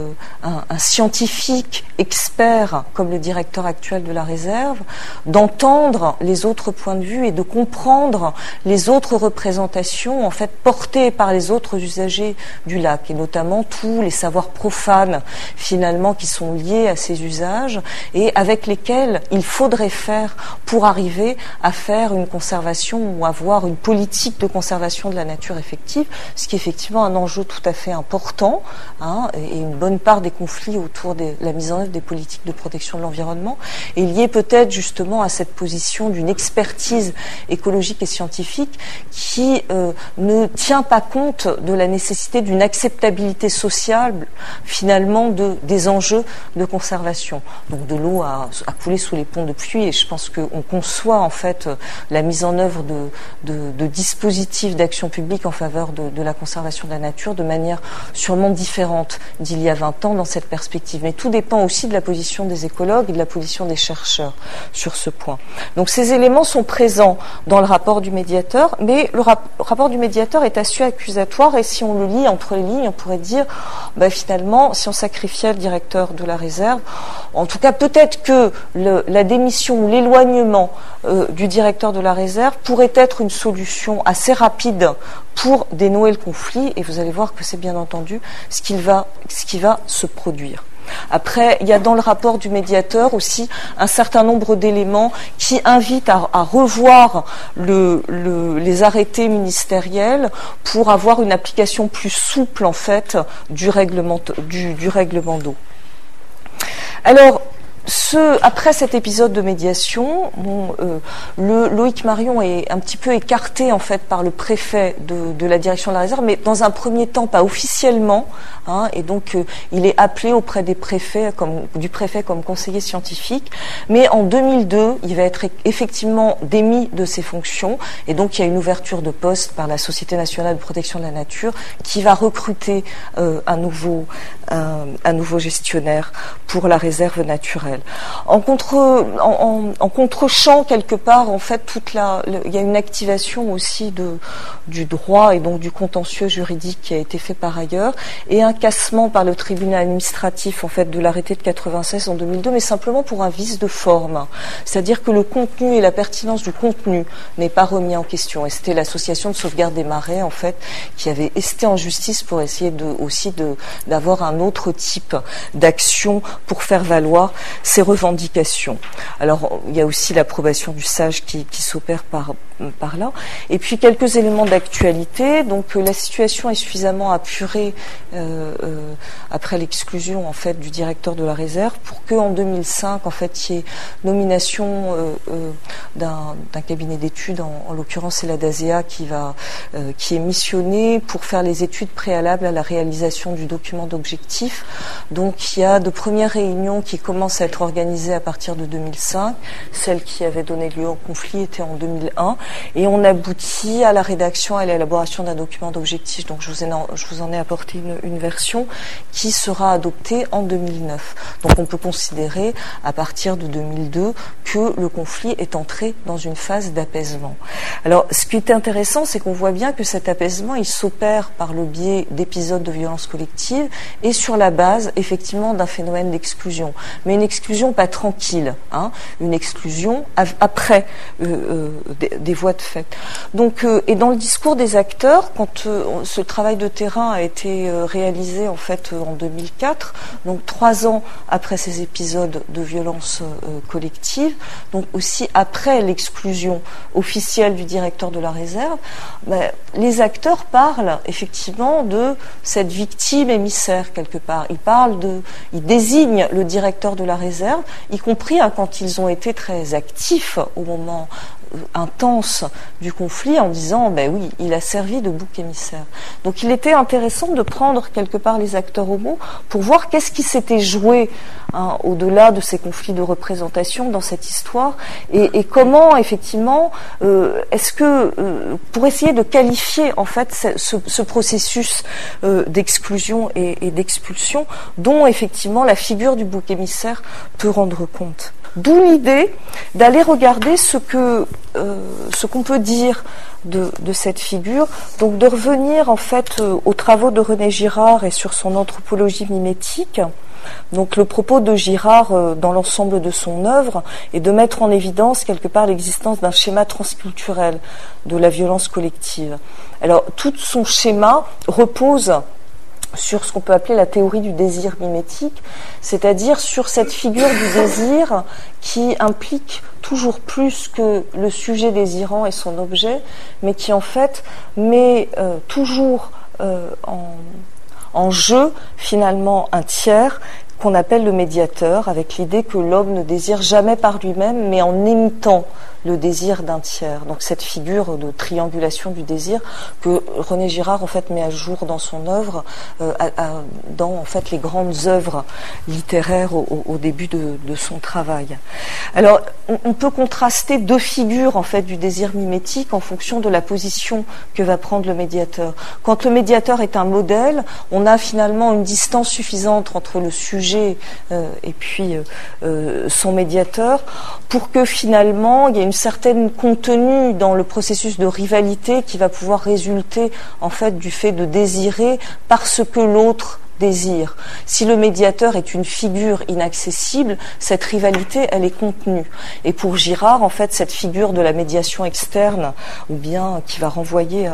un scientifique expert comme le directeur actuel de la réserve d'entendre les autres points de vue et de comprendre les autres représentations en fait portées par les autres usagers du lac et notamment tous les savoirs profanes finalement qui sont liés à ces usages et avec lesquels il faudrait faire pour arriver à faire une conservation ou avoir une politique de conservation de la nature effective, ce qui est effectivement un enjeu tout à fait important et une bonne part des conflits autour de la mise en œuvre des politiques de protection de l'environnement est lié peut-être justement à cette position d'une expertise écologique et scientifique qui ne tient pas compte de la nécessité d'une acceptabilité sociale finalement des enjeux de conservation. Donc de l'eau à couler sous les ponts de pluie et je pense qu'on conçoit en fait la mise en œuvre de dispositifs d'action publique en faveur de la conservation de la nature de manière sûrement différente d'il y a 20 ans dans cette perspective. Mais tout dépend aussi de la position des écologues et de la position des chercheurs sur ce point. Donc ces éléments sont présents dans le rapport du médiateur, mais le rapport du médiateur est assez accusatoire et si on le lit entre les lignes, on pourrait dire finalement, si on sacrifiait le directeur de la réserve, en tout cas peut-être que la démission ou l'éloignement du directeur de la réserve pourrait être une solution assez rapide pour dénouer le conflit et vous allez voir que c'est bien entendu ce qui va se produire. Après, il y a dans le rapport du médiateur aussi un certain nombre d'éléments qui invitent à revoir les arrêtés ministériels pour avoir une application plus souple en fait du règlement d'eau. Alors, après cet épisode de médiation, Loïc Marion est un petit peu écarté en fait par le préfet de la direction de la réserve, mais dans un premier temps pas officiellement, et donc il est appelé auprès du préfet comme conseiller scientifique, mais en 2002 il va être effectivement démis de ses fonctions, et donc il y a une ouverture de poste par la Société nationale de protection de la nature qui va recruter un nouveau gestionnaire pour la réserve naturelle. En contre-champ quelque part, en fait, il y a une activation aussi du droit et donc du contentieux juridique qui a été fait par ailleurs, et un cassement par le tribunal administratif en fait de l'arrêté de 96 en 2002, mais simplement pour un vice de forme, c'est-à-dire que le contenu et la pertinence du contenu n'est pas remis en question. Et c'était l'association de sauvegarde des marais en fait qui avait esté en justice pour essayer d'avoir un autre type d'action pour faire valoir ces revendications. Alors, il y a aussi l'approbation du SAGE qui s'opère par là. Et puis, quelques éléments d'actualité. Donc, la situation est suffisamment apurée après l'exclusion, en fait, du directeur de la réserve pour qu'en 2005, en fait, il y ait nomination d'un cabinet d'études, en l'occurrence, c'est la DASEA qui est missionné pour faire les études préalables à la réalisation du document d'objectifs. Donc, il y a de premières réunions qui commencent à être organisées à partir de 2005. Celle qui avait donné lieu au conflit était en 2001. Et on aboutit à la rédaction et à l'élaboration d'un document d'objectifs. Donc, je vous en ai apporté une version qui sera adoptée en 2009. Donc, on peut considérer, à partir de 2002, que le conflit est entré dans une phase d'apaisement. Alors, ce qui est intéressant, c'est qu'on voit bien que cet apaisement, il s'opère par le biais d'épisodes de violence collective et sur la base, effectivement, d'un phénomène d'exclusion. Mais une exclusion pas tranquille, une exclusion après des voies de fait. Donc, et dans le discours des acteurs, quand ce travail de terrain a été réalisé en fait en 2004, donc 3 ans après ces épisodes de violence collective, donc aussi après l'exclusion officielle du directeur de la réserve, les acteurs parlent effectivement de cette victime émissaire quelque part. Ils désignent le directeur de la réserve, y compris quand ils ont été très actifs au moment intense du conflit, en disant oui, il a servi de bouc émissaire. Donc il était intéressant de prendre quelque part les acteurs au mot pour voir qu'est-ce qui s'était joué au-delà de ces conflits de représentation dans cette histoire et comment effectivement est-ce que pour essayer de qualifier en fait ce processus d'exclusion et d'expulsion dont effectivement la figure du bouc émissaire peut rendre compte. D'où l'idée d'aller regarder ce qu'on peut dire de cette figure, donc de revenir en fait aux travaux de René Girard et sur son anthropologie mimétique. Donc le propos de Girard dans l'ensemble de son œuvre est de mettre en évidence quelque part l'existence d'un schéma transculturel de la violence collective. Alors tout son schéma repose sur ce qu'on peut appeler la théorie du désir mimétique, c'est-à-dire sur cette figure du désir qui implique toujours plus que le sujet désirant et son objet, mais qui en fait met toujours en jeu finalement un tiers qu'on appelle le médiateur, avec l'idée que l'homme ne désire jamais par lui-même, mais en imitant le désir d'un tiers. Donc cette figure de triangulation du désir que René Girard en fait met à jour dans son œuvre, dans en fait les grandes œuvres littéraires au début de son travail. Alors on peut contraster deux figures en fait du désir mimétique en fonction de la position que va prendre le médiateur. Quand le médiateur est un modèle, on a finalement une distance suffisante entre le sujet et puis son médiateur pour que finalement il y ait une certaine contenue dans le processus de rivalité qui va pouvoir résulter en fait du fait de désirer parce que l'autre désir. Si le médiateur est une figure inaccessible, cette rivalité, elle est contenue. Et pour Girard, en fait, cette figure de la médiation externe, ou bien qui va renvoyer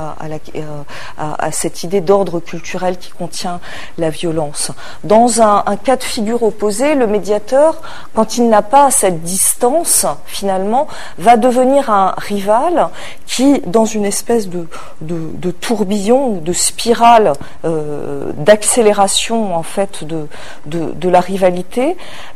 à cette idée d'ordre culturel qui contient la violence. Dans un cas de figure opposé, le médiateur, quand il n'a pas cette distance, finalement, va devenir un rival qui, dans une espèce de tourbillon, de spirale d'accélération en fait de la rivalité,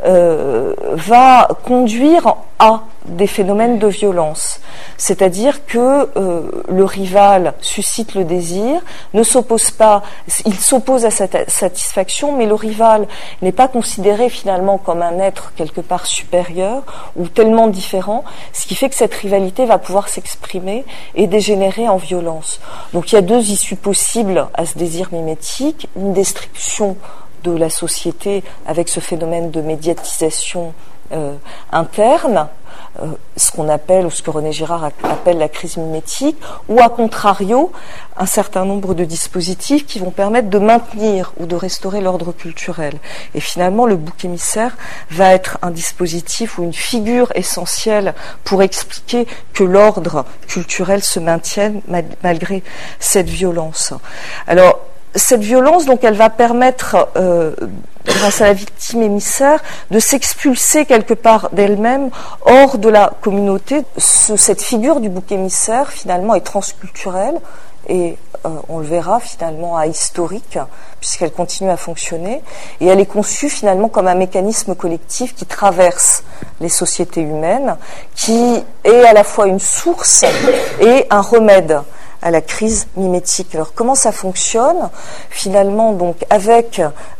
va conduire à des phénomènes de violence. C'est-à-dire que le rival suscite le désir, ne s'oppose pas, il s'oppose à cette satisfaction, mais le rival n'est pas considéré finalement comme un être quelque part supérieur ou tellement différent, ce qui fait que cette rivalité va pouvoir s'exprimer et dégénérer en violence. Donc il y a deux issues possibles à ce désir mimétique, une destruction de la société avec ce phénomène de médiatisation interne, ce qu'on appelle, ou ce que René Girard appelle la crise mimétique, ou à contrario, un certain nombre de dispositifs qui vont permettre de maintenir ou de restaurer l'ordre culturel. Et finalement, le bouc émissaire va être un dispositif ou une figure essentielle pour expliquer que l'ordre culturel se maintienne malgré cette violence. Alors, cette violence, donc, elle va permettre, grâce à la victime émissaire, de s'expulser quelque part d'elle-même hors de la communauté. Cette figure du bouc émissaire, finalement, est transculturelle et on le verra finalement ahistorique, puisqu'elle continue à fonctionner, et elle est conçue finalement comme un mécanisme collectif qui traverse les sociétés humaines, qui est à la fois une source et un remède à la crise mimétique. Alors comment ça fonctionne finalement, donc avec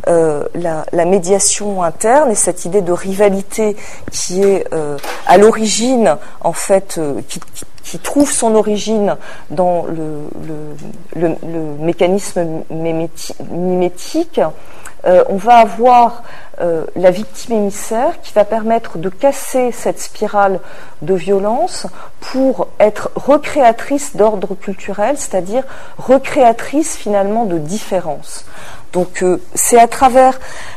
la médiation interne et cette idée de rivalité qui est à l'origine en fait qui trouve son origine dans le mécanisme mimétique, on va avoir la victime émissaire qui va permettre de casser cette spirale de violence pour être recréatrice d'ordre culturel, c'est-à-dire recréatrice finalement de différence. Donc c'est à travers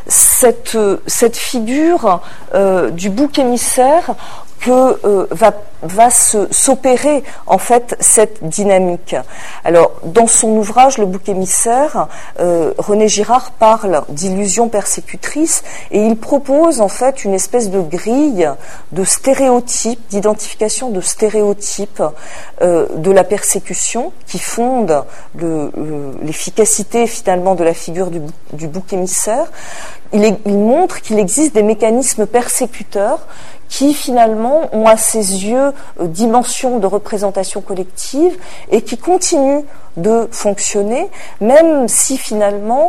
cette figure du bouc émissaire que va s'opérer en fait cette dynamique. Alors dans son ouvrage Le bouc émissaire, René Girard parle d'illusion persécutrice et il propose en fait une espèce de grille de stéréotypes, d'identification de stéréotypes de la persécution qui fonde l'efficacité finalement de la figure du bouc émissaire. Il montre qu'il existe des mécanismes persécuteurs qui finalement ont à ses yeux dimension de représentation collective et qui continuent de fonctionner, même si finalement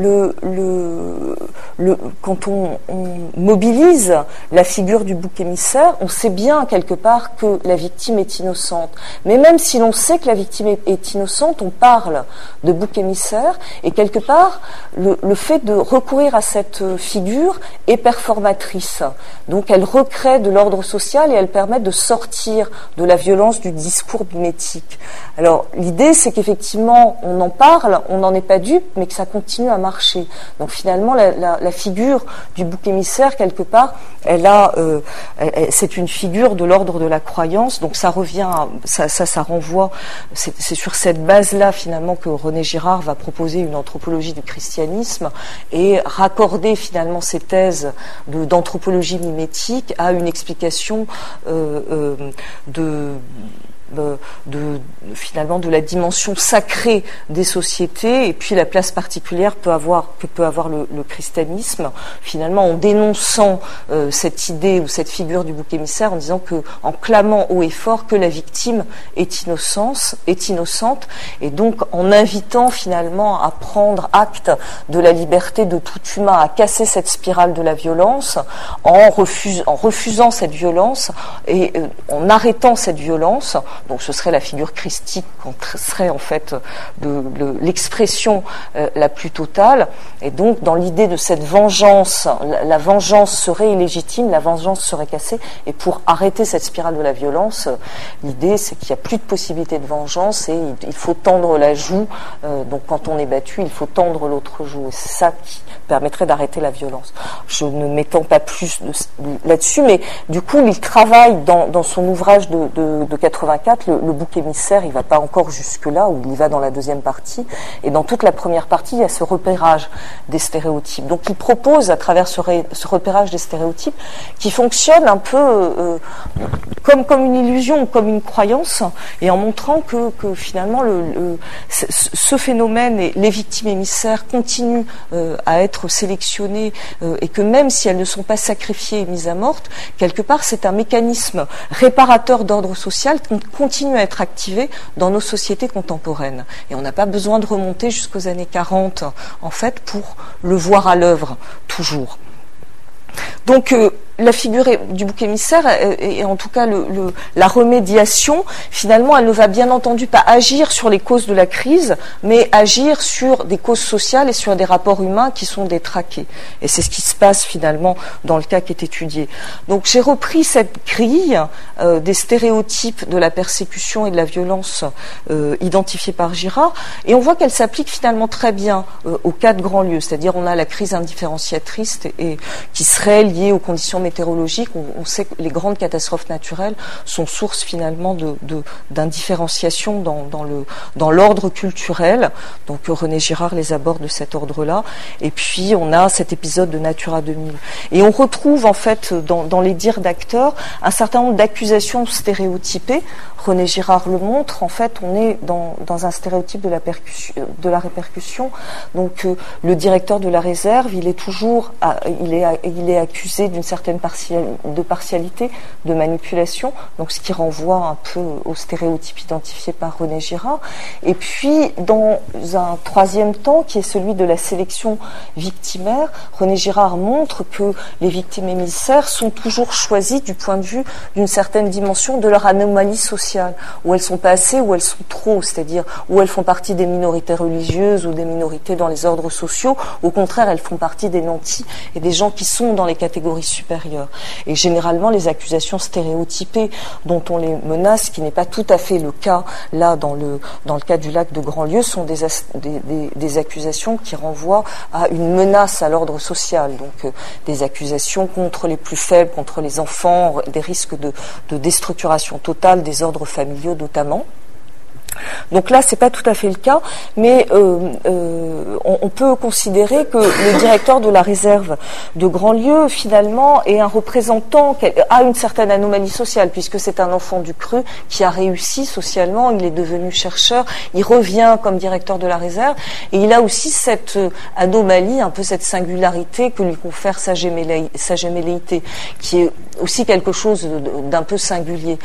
quand on mobilise la figure du bouc émissaire, on sait bien quelque part que la victime est innocente. Mais même si l'on sait que la victime est innocente, on parle de bouc émissaire et quelque part le fait de recourir à cette figure est performatrice. Donc elle recrée de l'ordre social et elle permet de sortir de la violence du discours mimétique. Alors l'idée c'est qu'effectivement on en parle, on n'en est pas dupe, mais que ça continue à marcher. Donc finalement, la figure du bouc émissaire, quelque part, c'est une figure de l'ordre de la croyance. Donc ça revient, ça renvoie. C'est sur cette base-là finalement que René Girard va proposer une anthropologie du christianisme et raccorder finalement ces thèses d'anthropologie mimétique à une explication finalement de la dimension sacrée des sociétés et puis la place particulière que peut avoir le christianisme, finalement en dénonçant cette idée ou cette figure du bouc émissaire, en disant que, en clamant haut et fort que la victime est innocente et donc en invitant finalement à prendre acte de la liberté de tout humain, à casser cette spirale de la violence en refusant cette violence et en arrêtant cette violence Donc ce serait la figure christique, qui serait en fait l'expression la plus totale. Et donc dans l'idée de cette vengeance, la vengeance serait illégitime, la vengeance serait cassée. Et pour arrêter cette spirale de la violence, l'idée c'est qu'il n'y a plus de possibilité de vengeance et il faut tendre la joue. Donc quand on est battu, il faut tendre l'autre joue. Et c'est ça qui permettrait d'arrêter la violence. Je ne m'étends pas plus là-dessus, mais du coup, il travaille dans son ouvrage de 84, le bouc émissaire, il ne va pas encore jusque-là, où il y va dans la deuxième partie, et dans toute la première partie, il y a ce repérage des stéréotypes. Donc il propose, à travers ce repérage des stéréotypes, qui fonctionne un peu comme une illusion, comme une croyance, et en montrant que finalement ce phénomène et les victimes émissaires continuent à être sélectionnées et que même si elles ne sont pas sacrifiées et mises à mort, quelque part c'est un mécanisme réparateur d'ordre social qui continue à être activé dans nos sociétés contemporaines. Et on n'a pas besoin de remonter jusqu'aux années 40 en fait pour le voir à l'œuvre toujours. Donc la figure du bouc émissaire et en tout cas la remédiation, finalement, elle ne va bien entendu pas agir sur les causes de la crise, mais agir sur des causes sociales et sur des rapports humains qui sont détraqués. Et c'est ce qui se passe finalement dans le cas qui est étudié. Donc j'ai repris cette grille des stéréotypes de la persécution et de la violence identifiés par Girard, et on voit qu'elle s'applique finalement très bien au cas de Grandlieu, c'est-à-dire on a la crise indifférenciatrice et qui serait liée aux conditions météorologiques. On sait que les grandes catastrophes naturelles sont source finalement d'indifférenciation dans l'ordre culturel. Donc René Girard les aborde de cet ordre-là. Et puis on a cet épisode de Natura 2000. Et on retrouve en fait dans les dires d'acteurs un certain nombre d'accusations stéréotypées. René Girard le montre, en fait, on est dans un stéréotype de la répercussion. Donc, le directeur de la réserve, il est accusé d'une certaine partialité, de manipulation, donc ce qui renvoie un peu au stéréotype identifié par René Girard. Et puis, dans un troisième temps, qui est celui de la sélection victimaire, René Girard montre que les victimes émissaires sont toujours choisies du point de vue d'une certaine dimension de leur anomalie sociale, où elles sont pas assez, où elles sont trop, c'est-à-dire où elles font partie des minorités religieuses ou des minorités dans les ordres sociaux. Au contraire, elles font partie des nantis et des gens qui sont dans les catégories supérieures. Et généralement, les accusations stéréotypées dont on les menace, qui n'est pas tout à fait le cas là dans le cas du lac de Grandlieu, sont des accusations qui renvoient à une menace à l'ordre social. Donc des accusations contre les plus faibles, contre les enfants, des risques de déstructuration totale des ordres familiaux notamment. Donc là, c'est pas tout à fait le cas, mais on peut considérer que le directeur de la réserve de Grandlieu, finalement, est un représentant, a une certaine anomalie sociale, puisque c'est un enfant du cru qui a réussi socialement, il est devenu chercheur, il revient comme directeur de la réserve, et il a aussi cette anomalie, un peu cette singularité que lui confère sa gémelléité, qui est aussi quelque chose d'un peu singulier.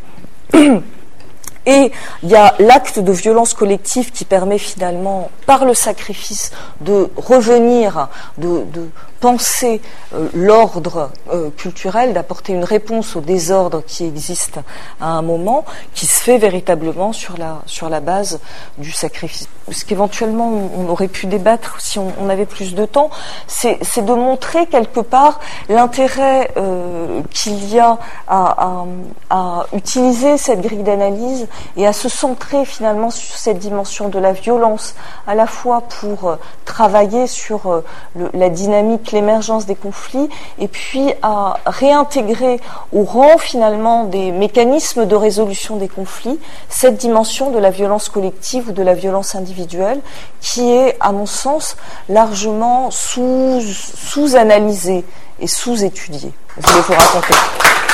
Et il y a l'acte de violence collective qui permet finalement, par le sacrifice, de revenir, de penser l'ordre culturel, d'apporter une réponse au désordre qui existe à un moment, qui se fait véritablement sur la base du sacrifice. Ce qu'éventuellement on aurait pu débattre si on avait plus de temps, c'est de montrer quelque part l'intérêt qu'il y a à utiliser cette grille d'analyse et à se centrer finalement sur cette dimension de la violence, à la fois pour travailler sur la dynamique, l'émergence des conflits, et puis à réintégrer au rang finalement des mécanismes de résolution des conflits cette dimension de la violence collective ou de la violence individuelle qui est, à mon sens, largement sous-analysée et sous-étudiée. Je vais vous raconter.